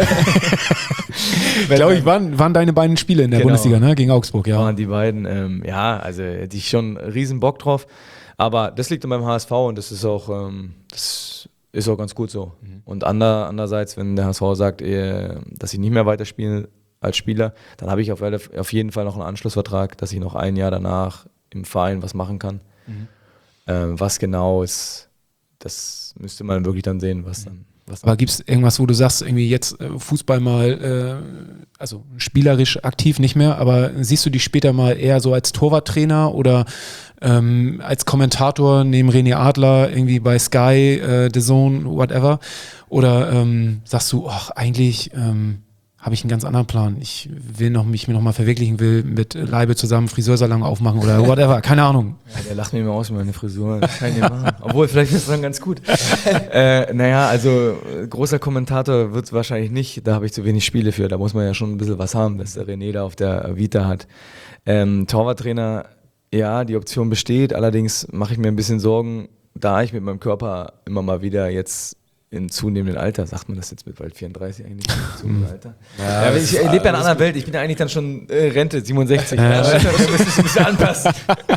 Glaube ich, waren, waren deine beiden Spiele in der Genau. Bundesliga, ne? Gegen Augsburg, ja. Waren die beiden. Ähm, ja, also hätte ich schon riesen Bock drauf. Aber das liegt dann beim H S V und das ist auch, ähm, das ist auch ganz gut so. Mhm. Und ander, andererseits, wenn der H S V sagt, eh, dass ich nicht mehr weiterspiele als Spieler, dann habe ich auf, auf jeden Fall noch einen Anschlussvertrag, dass ich noch ein Jahr danach im Verein was machen kann. Mhm. Ähm, was genau ist, das müsste man wirklich dann sehen, was dann. Was Aber gibt es irgendwas, wo du sagst, irgendwie jetzt äh, Fußball mal, äh, also spielerisch aktiv nicht mehr, aber siehst du dich später mal eher so als Torwarttrainer oder ähm, als Kommentator neben René Adler irgendwie bei Sky, äh, The Zone, whatever? Oder ähm, sagst du, ach, eigentlich ähm, habe ich einen ganz anderen Plan. Ich will noch, mich mir noch mal verwirklichen, will mit Leibe zusammen Friseursalon aufmachen oder whatever, keine Ahnung. Ja, der lacht mir immer aus mit meiner Frisur. Das kann ich nicht machen. Obwohl, vielleicht ist es dann ganz gut. äh, naja, also großer Kommentator wird es wahrscheinlich nicht. Da habe ich zu wenig Spiele für. Da muss man ja schon ein bisschen was haben, dass der René da auf der Vita hat. Ähm, Torwarttrainer, ja, die Option besteht. Allerdings mache ich mir ein bisschen Sorgen, da ich mit meinem Körper immer mal wieder jetzt im zunehmenden Alter, sagt man das jetzt mit bald vierunddreißig eigentlich, im zunehmenden Alter. Ja, ja, ich ich lebe ja in einer anderen Welt, ich bin ja eigentlich dann schon äh, Rente, siebenundsechzig. Ja. Da müsste ich ein bisschen anpassen.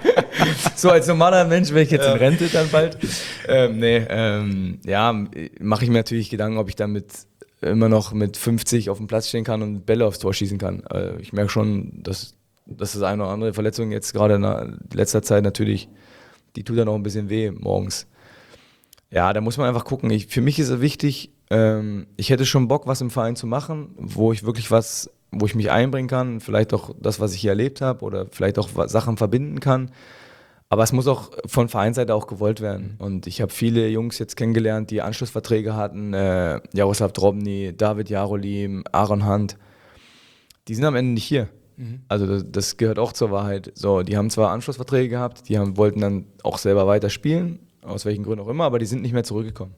So als normaler Mensch wäre ich jetzt ja. in Rente dann bald. Ähm, nee, ähm, ja, mache ich mir natürlich Gedanken, ob ich damit immer noch mit fünfzig auf dem Platz stehen kann und Bälle aufs Tor schießen kann. Äh, ich merke schon, dass, dass das eine oder andere Verletzung jetzt gerade in letzter Zeit natürlich, die tut dann auch ein bisschen weh morgens. Ja, da muss man einfach gucken. Ich, für mich ist es wichtig, ähm, ich hätte schon Bock, was im Verein zu machen, wo ich wirklich was, wo ich mich einbringen kann, vielleicht auch das, was ich hier erlebt habe oder vielleicht auch Sachen verbinden kann. Aber es muss auch von Vereinsseite auch gewollt werden. Und ich habe viele Jungs jetzt kennengelernt, die Anschlussverträge hatten, äh, Jaroslav Drobny, David Jarolim, Aaron Hunt. Die sind am Ende nicht hier. Mhm. Also das, das gehört auch zur Wahrheit. So, die haben zwar Anschlussverträge gehabt, die haben, wollten dann auch selber weiter spielen, aus welchen Gründen auch immer, aber die sind nicht mehr zurückgekommen.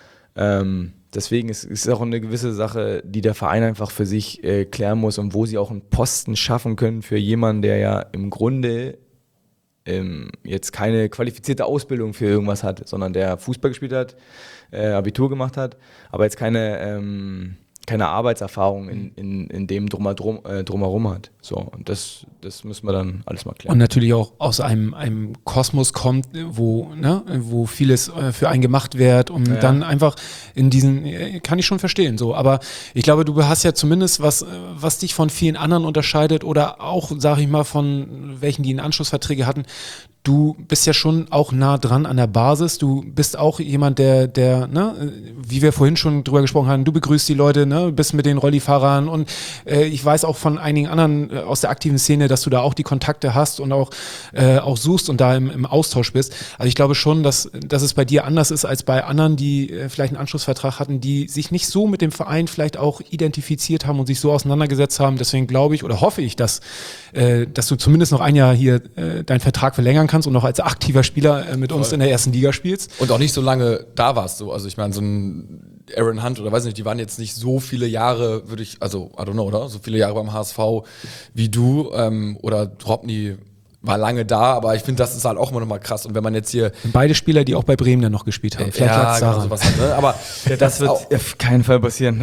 Ähm, deswegen ist es auch eine gewisse Sache, die der Verein einfach für sich äh, klären muss und wo sie auch einen Posten schaffen können für jemanden, der ja im Grunde ähm, jetzt keine qualifizierte Ausbildung für irgendwas hat, sondern der Fußball gespielt hat, äh, Abitur gemacht hat, aber jetzt keine, ähm, keine Arbeitserfahrung in, in, in dem drumherum, äh, drumherum hat. So, und das, das müssen wir dann alles mal klären. Und natürlich auch aus einem, einem Kosmos kommt, wo, ne, wo vieles äh, für einen gemacht wird und Ja. dann einfach in diesen, äh, kann ich schon verstehen, so. Aber ich glaube, du hast ja zumindest was, äh, was dich von vielen anderen unterscheidet oder auch, sag ich mal, von welchen, die einen Anschlussverträge hatten. Du bist ja schon auch nah dran an der Basis. Du bist auch jemand, der, der, ne, wie wir vorhin schon drüber gesprochen haben, du begrüßt die Leute, ne, bist mit den Rollifahrern und äh, ich weiß auch von einigen anderen äh, aus der aktiven Szene, dass du da auch die Kontakte hast und auch, äh, auch suchst und da im, im Austausch bist. Also ich glaube schon, dass, dass es bei dir anders ist als bei anderen, die äh, vielleicht einen Anschlussvertrag hatten, die sich nicht so mit dem Verein vielleicht auch identifiziert haben und sich so auseinandergesetzt haben. Deswegen glaube ich oder hoffe ich, dass, äh, dass du zumindest noch ein Jahr hier äh, deinen Vertrag verlängern kannst und noch als aktiver Spieler äh, mit uns in der ersten Liga spielst. Und auch nicht so lange da warst du. Also ich meine, so ein Aaron Hunt oder weiß nicht, die waren jetzt nicht so viele Jahre, würde ich, also I don't know, oder? So viele Jahre beim H S V wie du. Ähm, oder Drobny war lange da, aber ich finde, das ist halt auch immer noch mal krass. Und wenn man jetzt hier... Beide Spieler, die auch bei Bremen dann noch gespielt haben. Vielleicht ja, lag's genau, daran. sowas halt, ne? Aber Ja, das wird auch, auf keinen Fall passieren.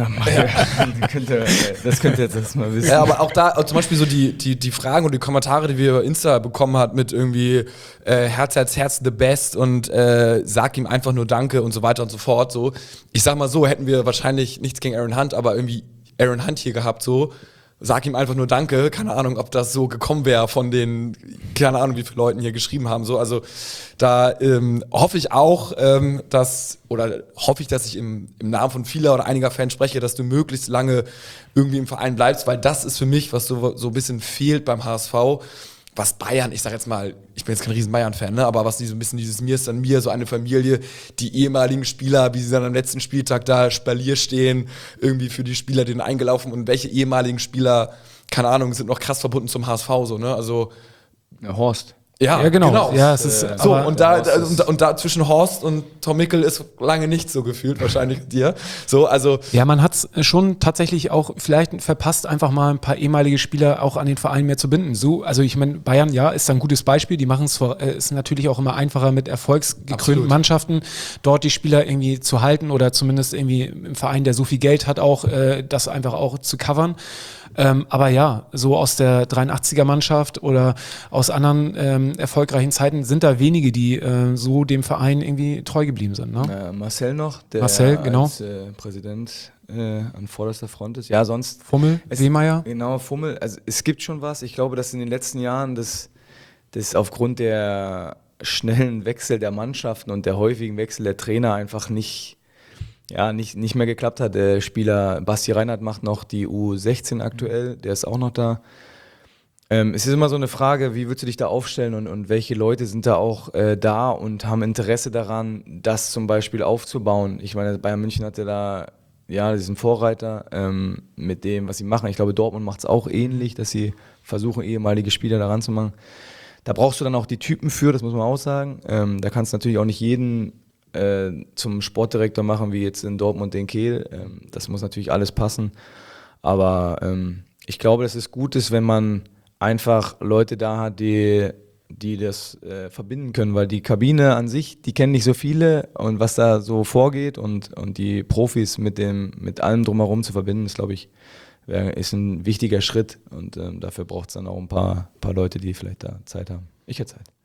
Das könnt ihr, das könnt ihr jetzt erstmal wissen. ja, aber auch da, auch zum Beispiel so die, die, die Fragen und die Kommentare, die wir über Insta bekommen hat mit irgendwie äh, Herz, Herz, Herz, the best und äh, sag ihm einfach nur Danke und so weiter und so fort. So. Ich sag mal so, hätten wir wahrscheinlich nichts gegen Aaron Hunt, aber irgendwie Aaron Hunt hier gehabt, so. Sag ihm einfach nur Danke. Keine Ahnung, ob das so gekommen wäre von den, keine Ahnung, wie viele Leuten hier geschrieben haben. So, also da ähm, hoffe ich auch, ähm, dass, oder hoffe ich, dass ich im, im Namen von vieler oder einiger Fans spreche, dass du möglichst lange irgendwie im Verein bleibst, weil das ist für mich, was so, so ein bisschen fehlt beim H S V. Was Bayern, ich sag jetzt mal, ich bin jetzt kein riesen Bayern-Fan, ne, aber was die so ein bisschen dieses Mir ist dann mir, so eine Familie, die ehemaligen Spieler, wie sie dann am letzten Spieltag da Spalier stehen, irgendwie für die Spieler denen eingelaufen und welche ehemaligen Spieler, keine Ahnung, sind noch krass verbunden zum H S V, so, ne, also. Ja, Horst. Ja, Ja, genau. Ja, es ist, so, aber- und da, da, und, da, und da zwischen Horst und Tom Mickel ist lange nicht so gefühlt, wahrscheinlich mit dir. So, also. Ja, man hat es schon tatsächlich auch vielleicht verpasst, einfach mal ein paar ehemalige Spieler auch an den Verein mehr zu binden. So, also ich meine, Bayern, ja, ist ein gutes Beispiel. Die machen es, äh, ist natürlich auch immer einfacher mit erfolgsgekrönten Absolut. Mannschaften, dort die Spieler irgendwie zu halten oder zumindest irgendwie im Verein, der so viel Geld hat, auch äh, das einfach auch zu covern. Ähm, aber ja, so aus der dreiundachtziger-Mannschaft oder aus anderen ähm, erfolgreichen Zeiten sind da wenige, die äh, so dem Verein irgendwie treu geblieben sind. Ne? Äh, Marcel noch, der Marcel, genau. als äh, Präsident äh, an vorderster Front ist. Ja, sonst... Fummel, Es- Seemeyer. Genau, Fummel. Also es gibt schon was. Ich glaube, dass in den letzten Jahren das, das aufgrund der schnellen Wechsel der Mannschaften und der häufigen Wechsel der Trainer einfach nicht, ja, nicht, nicht mehr geklappt hat. Der Spieler Basti Reinhardt macht noch die U sechzehn aktuell, der ist auch noch da. Ähm, es ist immer so eine Frage, wie würdest du dich da aufstellen und, und welche Leute sind da auch äh, da und haben Interesse daran, das zum Beispiel aufzubauen. Ich meine, Bayern München hatte da ja diesen Vorreiter ähm, mit dem, was sie machen. Ich glaube, Dortmund macht es auch ähnlich, dass sie versuchen, ehemalige Spieler daran zu machen. Da brauchst du dann auch die Typen für, das muss man auch sagen. Ähm, da kannst du natürlich auch nicht jeden äh, zum Sportdirektor machen, wie jetzt in Dortmund den Kehl. Ähm, das muss natürlich alles passen. Aber ähm, ich glaube, dass es gut ist, wenn man einfach Leute da hat, die, die das äh, verbinden können, weil die Kabine an sich, die kennen nicht so viele und was da so vorgeht und, und die Profis mit dem, mit allem drumherum zu verbinden, ist, glaube ich, wär, ist ein wichtiger Schritt und ähm, dafür braucht es dann auch ein paar, paar Leute, die vielleicht da Zeit haben. Ich hätte Zeit.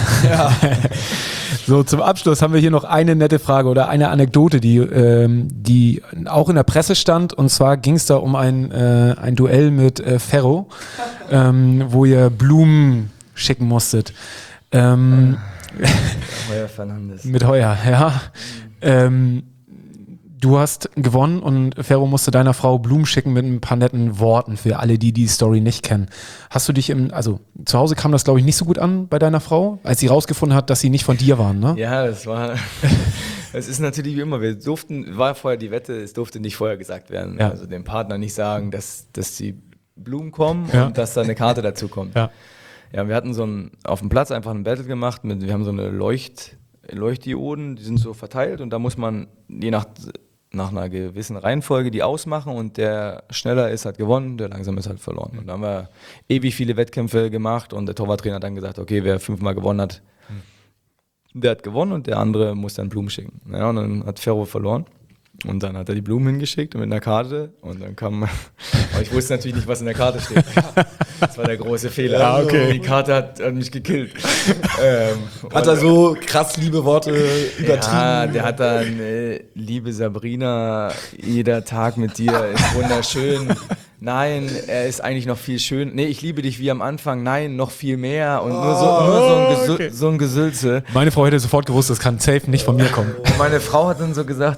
So, zum Abschluss haben wir hier noch eine nette Frage oder eine Anekdote, die, ähm, die auch in der Presse stand. Und zwar ging es da um ein, äh, ein Duell mit äh, Ferro, ähm, wo ihr Blumen schicken musstet. Ähm, Heuer Fernandes. mit Heuer, ja. Ähm, du hast gewonnen und Ferro musste deiner Frau Blumen schicken mit ein paar netten Worten für alle, die die Story nicht kennen. Hast du dich im, also zu Hause kam das, glaube ich, nicht so gut an bei deiner Frau, als sie rausgefunden hat, dass sie nicht von dir waren, ne? Ja, das war. Es ist natürlich wie immer, wir durften, war vorher die Wette, es durfte nicht vorher gesagt werden. Ja. Also dem Partner nicht sagen, dass, dass die Blumen kommen Ja. und dass da eine Karte dazu kommt. Ja. Ja, wir hatten so ein, auf dem Platz einfach ein Battle gemacht, mit, wir haben so eine Leucht, Leuchtdioden, die sind so verteilt und da muss man je nach, nach einer gewissen Reihenfolge die ausmachen und der schneller ist, hat gewonnen, der langsam ist, halt verloren. Und da haben wir ewig viele Wettkämpfe gemacht und der Torwarttrainer hat dann gesagt, okay, wer fünfmal gewonnen hat, der hat gewonnen und der andere muss dann Blumen schicken. Ja, und dann hat Ferro verloren. Und dann hat er die Blumen hingeschickt mit einer Karte und dann kam, aber ich wusste natürlich nicht, was in der Karte steht. Das war der große Fehler. Ja, okay. Die Karte hat, hat mich gekillt. ähm, Hat er so krass liebe Worte übertrieben? Ja, der hat dann, äh, liebe Sabrina, jeder Tag mit dir ist wunderschön. Nein, er ist eigentlich noch viel schön. Nee, ich liebe dich wie am Anfang. Nein, noch viel mehr. Und nur so, nur so, ein, Gesü okay. so ein Gesülze. Meine Frau hätte sofort gewusst, das kann safe nicht von mir kommen. Und meine Frau hat dann so gesagt,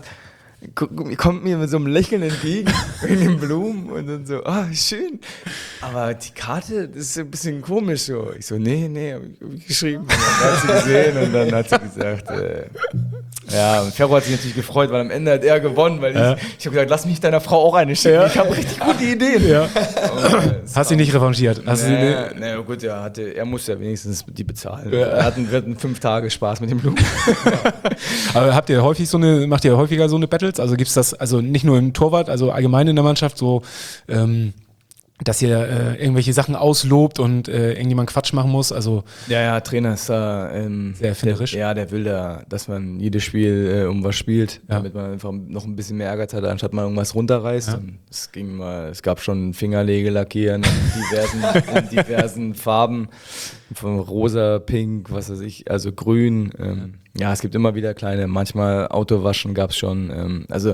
kommt mir mit so einem Lächeln entgegen, wegen den Blumen und dann so, ah, schön. Aber die Karte, das ist ein bisschen komisch so. Ich so, nee, nee, hab ich, hab ich geschrieben. Und dann hat sie gesehen und dann hat sie gesagt, äh, ja, und Ferro hat sich natürlich gefreut, weil am Ende hat er gewonnen, weil Ja. ich, ich habe gesagt, lass mich deiner Frau auch eine schicken. Ich habe richtig gute Ideen. Ja. Und, äh, es Hast du war- nicht revanchiert? Hast du, Nee, nee, gut, er, hatte, er musste ja wenigstens die bezahlen. Ja. Er hatten, wir hatten fünf Tage Spaß mit den Blumen. aber habt ihr häufig so eine, macht ihr häufiger so eine Battles? Also gibt's das, also nicht nur im Torwart, also allgemein in der Mannschaft so, ähm, dass ihr äh, irgendwelche Sachen auslobt und äh, irgendjemand Quatsch machen muss? Also Ja, ja, Trainer ist da ähm, Sehr erfinderisch. Der, ja, der will da, dass man jedes Spiel äh, um was spielt, Ja. damit man einfach noch ein bisschen mehr Ärger hat, anstatt man irgendwas runterreißt. Ja. Und es ging mal, es gab schon Fingerlegelackieren in diversen, in diversen Farben, von rosa, pink, was weiß ich, also grün. Ähm, ja, es gibt immer wieder kleine, manchmal Autowaschen gab es schon. Ähm, also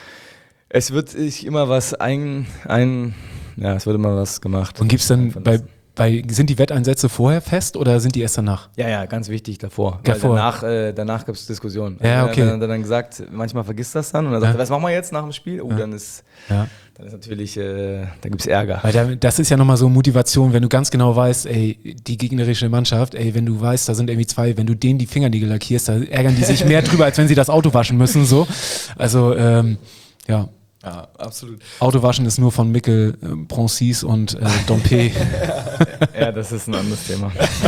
es wird sich immer was ein, ein ja, es wird immer was gemacht. und gibt's dann Von bei, das- bei, sind die Wetteinsätze vorher fest oder sind die erst danach? Ja, ja, ganz wichtig davor. Davor. Weil danach, äh, danach gab es Diskussionen. Ja, Also, okay. Dann hat er dann gesagt, manchmal vergisst das dann und dann sagt Ja. er, was machen wir jetzt nach dem Spiel? Oh, dann ist, Ja. dann ist natürlich, äh, da gibt es Ärger. Weil da, das ist ja nochmal so Motivation, wenn du ganz genau weißt, ey, die gegnerische Mannschaft, ey, wenn du weißt, da sind irgendwie zwei, wenn du denen die Fingernägel lackierst, da ärgern die sich mehr drüber, als wenn sie das Auto waschen müssen, so. Also, ähm, ja. Ja, absolut. Autowaschen ist nur von Mikkel, äh, Broncis und äh, Dompe. Ja, das ist ein anderes Thema.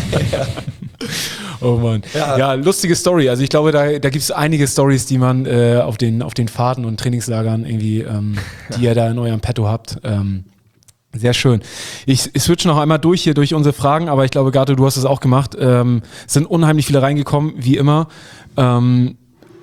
Oh Mann. Ja. Ja. lustige Story. Also ich glaube, da, da gibt es einige Stories, die man äh, auf, den, auf den Fahrten und Trainingslagern irgendwie, ähm, die ihr da in eurem Petto habt. Ähm, sehr schön. Ich, ich switch noch einmal durch hier durch unsere Fragen, aber ich glaube, Gato, du hast es auch gemacht. Ähm, es sind unheimlich viele reingekommen, wie immer. Ähm,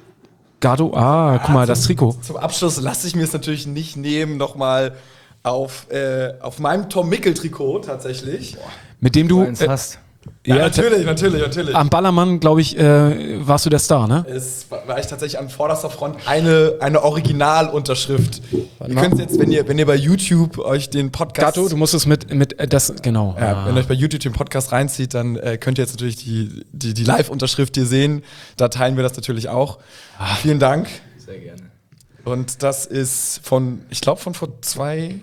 Gato, ah, guck mal, das Trikot. Zum Abschluss lasse ich mir es natürlich nicht nehmen, nochmal auf, äh, auf meinem Tom Mickel-Trikot tatsächlich. Mit dem du, eins äh, hast. Ja, ja, natürlich, natürlich, natürlich. am Ballermann, glaube ich, äh, warst du der Star, ne? Es war, war ich tatsächlich an vorderster Front eine, eine Originalunterschrift. Ihr mal. könnt jetzt, wenn ihr, wenn ihr bei YouTube euch den Podcast. Gato, du musst es mit, mit äh, das, genau. Ja, Ah. wenn ihr euch bei YouTube den Podcast reinzieht, dann äh, könnt ihr jetzt natürlich die, die, die Live-Unterschrift hier sehen. Da teilen wir das natürlich auch. Vielen Dank. Sehr gerne. Und das ist von, ich glaube, von vor zwei,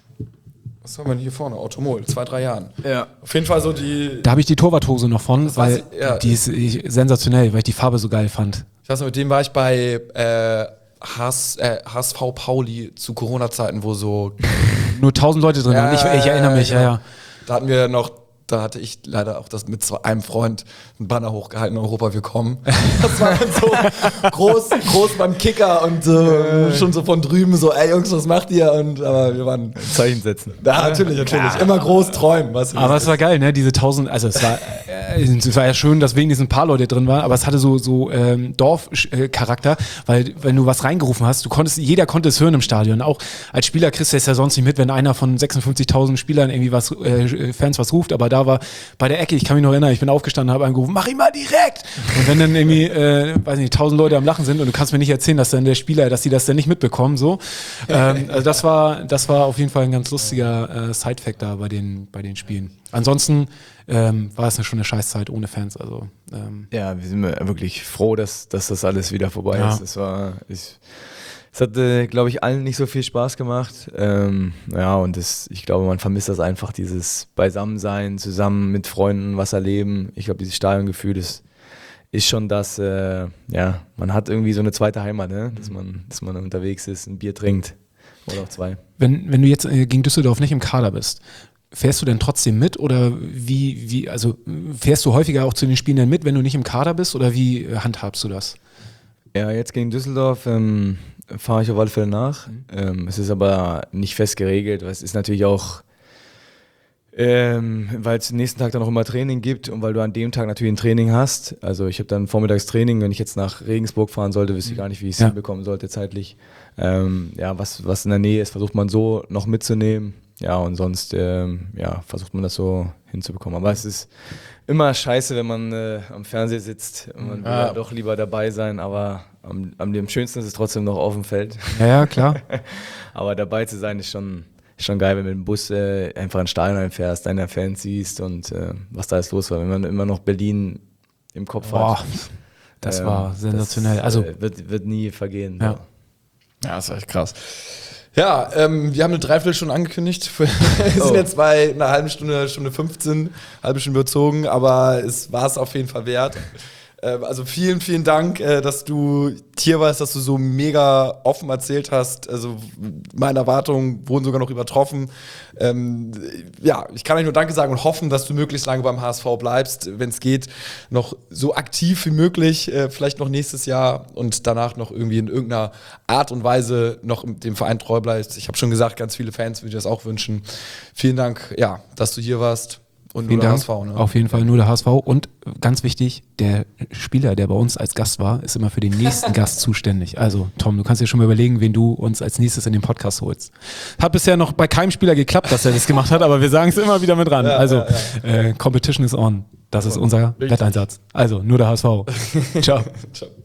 was haben wir denn hier vorne? Automol, zwei, drei Jahren. Ja. Auf jeden Fall so die, Da habe ich die Torwarthose noch von, weiß weil ich, ja. die ist ich, sensationell, weil ich die Farbe so geil fand. ich weiß noch, mit dem war ich bei äh, H S, äh, H S V Pauli zu Corona-Zeiten, wo so, Nur tausend Leute drin waren. Ich, ich erinnere mich, ja, ja. Da hatten wir noch, da hatte ich leider auch das mit zwei, einem Freund ein Banner hochgehalten, Europa willkommen. Das war dann so groß, groß beim Kicker und äh, schon so von drüben so, ey Jungs, was macht ihr? Und aber wir waren, Zeichen setzen. ja, natürlich, natürlich, immer groß träumen. Weißt du, wie Aber das es war geil, ne? Diese tausend, also es war, äh, es war ja schön, dass wenigstens ein paar Leute drin waren, aber es hatte so, so ähm, Dorfcharakter, weil wenn du was reingerufen hast, du konntest, jeder konnte es hören im Stadion. Auch als Spieler kriegst du es ja sonst nicht mit, wenn einer von sechsundfünfzigtausend Spielern irgendwie was, äh, Fans was ruft, aber da war bei der Ecke, ich kann mich noch erinnern, ich bin aufgestanden, habe angerufen, mach ihn mal direkt! Und wenn dann irgendwie, äh, weiß nicht, tausend Leute am Lachen sind und du kannst mir nicht erzählen, dass dann der Spieler, dass die das dann nicht mitbekommen, so. Ähm, also das war, das war auf jeden Fall ein ganz lustiger äh, Side-Fact da bei den, bei den Spielen. Ansonsten ähm, war es eine, schon eine Scheißzeit ohne Fans, also ähm, Ja, wir sind wirklich froh, dass, dass das alles wieder vorbei Ja. ist. Es war, ich, es hat, äh, glaube ich, allen nicht so viel Spaß gemacht. Ähm, ja, und das, ich glaube, man vermisst das einfach, dieses Beisammensein, zusammen mit Freunden was erleben. Ich glaube, dieses Stadiongefühl ist, ist schon das, äh, ja, man hat irgendwie so eine zweite Heimat, ne? dass, man, dass man unterwegs ist, ein Bier trinkt oder auch zwei. wenn, wenn du jetzt äh, gegen Düsseldorf nicht im Kader bist, fährst du denn trotzdem mit oder wie, wie, also fährst du häufiger auch zu den Spielen denn mit, wenn du nicht im Kader bist oder wie äh, handhabst du das? Ja, jetzt gegen Düsseldorf ähm, fahre ich auf alle Fälle nach. Ähm, es ist aber nicht fest geregelt, weil es ist natürlich auch Ähm, weil es den nächsten Tag dann auch immer Training gibt und weil du an dem Tag natürlich ein Training hast. Also ich habe dann Vormittagstraining, wenn ich jetzt nach Regensburg fahren sollte, wüsste ich gar nicht, wie ich es Ja. hinbekommen sollte zeitlich. Ähm, ja, was, was in der Nähe ist, versucht man so noch mitzunehmen. Ja, und sonst ähm, ja, versucht man das so hinzubekommen. Aber es ist immer scheiße, wenn man äh, am Fernseher sitzt. Man will Ja. ja doch lieber dabei sein, aber am, am, am schönsten ist es trotzdem noch auf dem Feld. Ja, ja, klar. Aber dabei zu sein ist schon, schon geil, wenn du mit dem Bus äh, einfach in Stadion reinfährst, deine Fans siehst und äh, was da jetzt los war. Wenn man immer noch Berlin im Kopf Boah, hat. das ähm, war sensationell. Das, Also, äh, wird, wird nie vergehen. Ja. So. Ja, das ist echt krass. Ja, ähm, wir haben eine Dreiviertelstunde angekündigt. Wir sind Oh. jetzt bei einer halben Stunde, Stunde fünfzehn, halbe Stunde überzogen, aber es war es auf jeden Fall wert. Ähm, also vielen, vielen Dank, äh, dass du hier warst, dass du so mega offen erzählt hast. Also meine Erwartungen wurden sogar noch übertroffen. Ähm, ja, ich kann euch nur Danke sagen und hoffen, dass du möglichst lange beim H S V bleibst, wenn es geht, noch so aktiv wie möglich, äh, vielleicht noch nächstes Jahr und danach noch irgendwie in irgendeiner Art und Weise noch dem Verein treu bleibst. Ich habe schon gesagt, ganz viele Fans würde ich das auch wünschen. Vielen Dank, ja, dass du hier warst. Und vielen nur der Dank. H S V, ne? Auf jeden Fall nur der H S V. Und ganz wichtig, der Spieler, der bei uns als Gast war, ist immer für den nächsten Gast zuständig. Also Tom, du kannst dir schon mal überlegen, wen du uns als nächstes in den Podcast holst. Hat bisher noch bei keinem Spieler geklappt, dass er das gemacht hat, aber wir sagen es immer wieder mit ran. Ja, also ja, ja. Äh, Competition is on. Das ist unser Wetteinsatz. Also nur der H S V. Ciao. Ciao.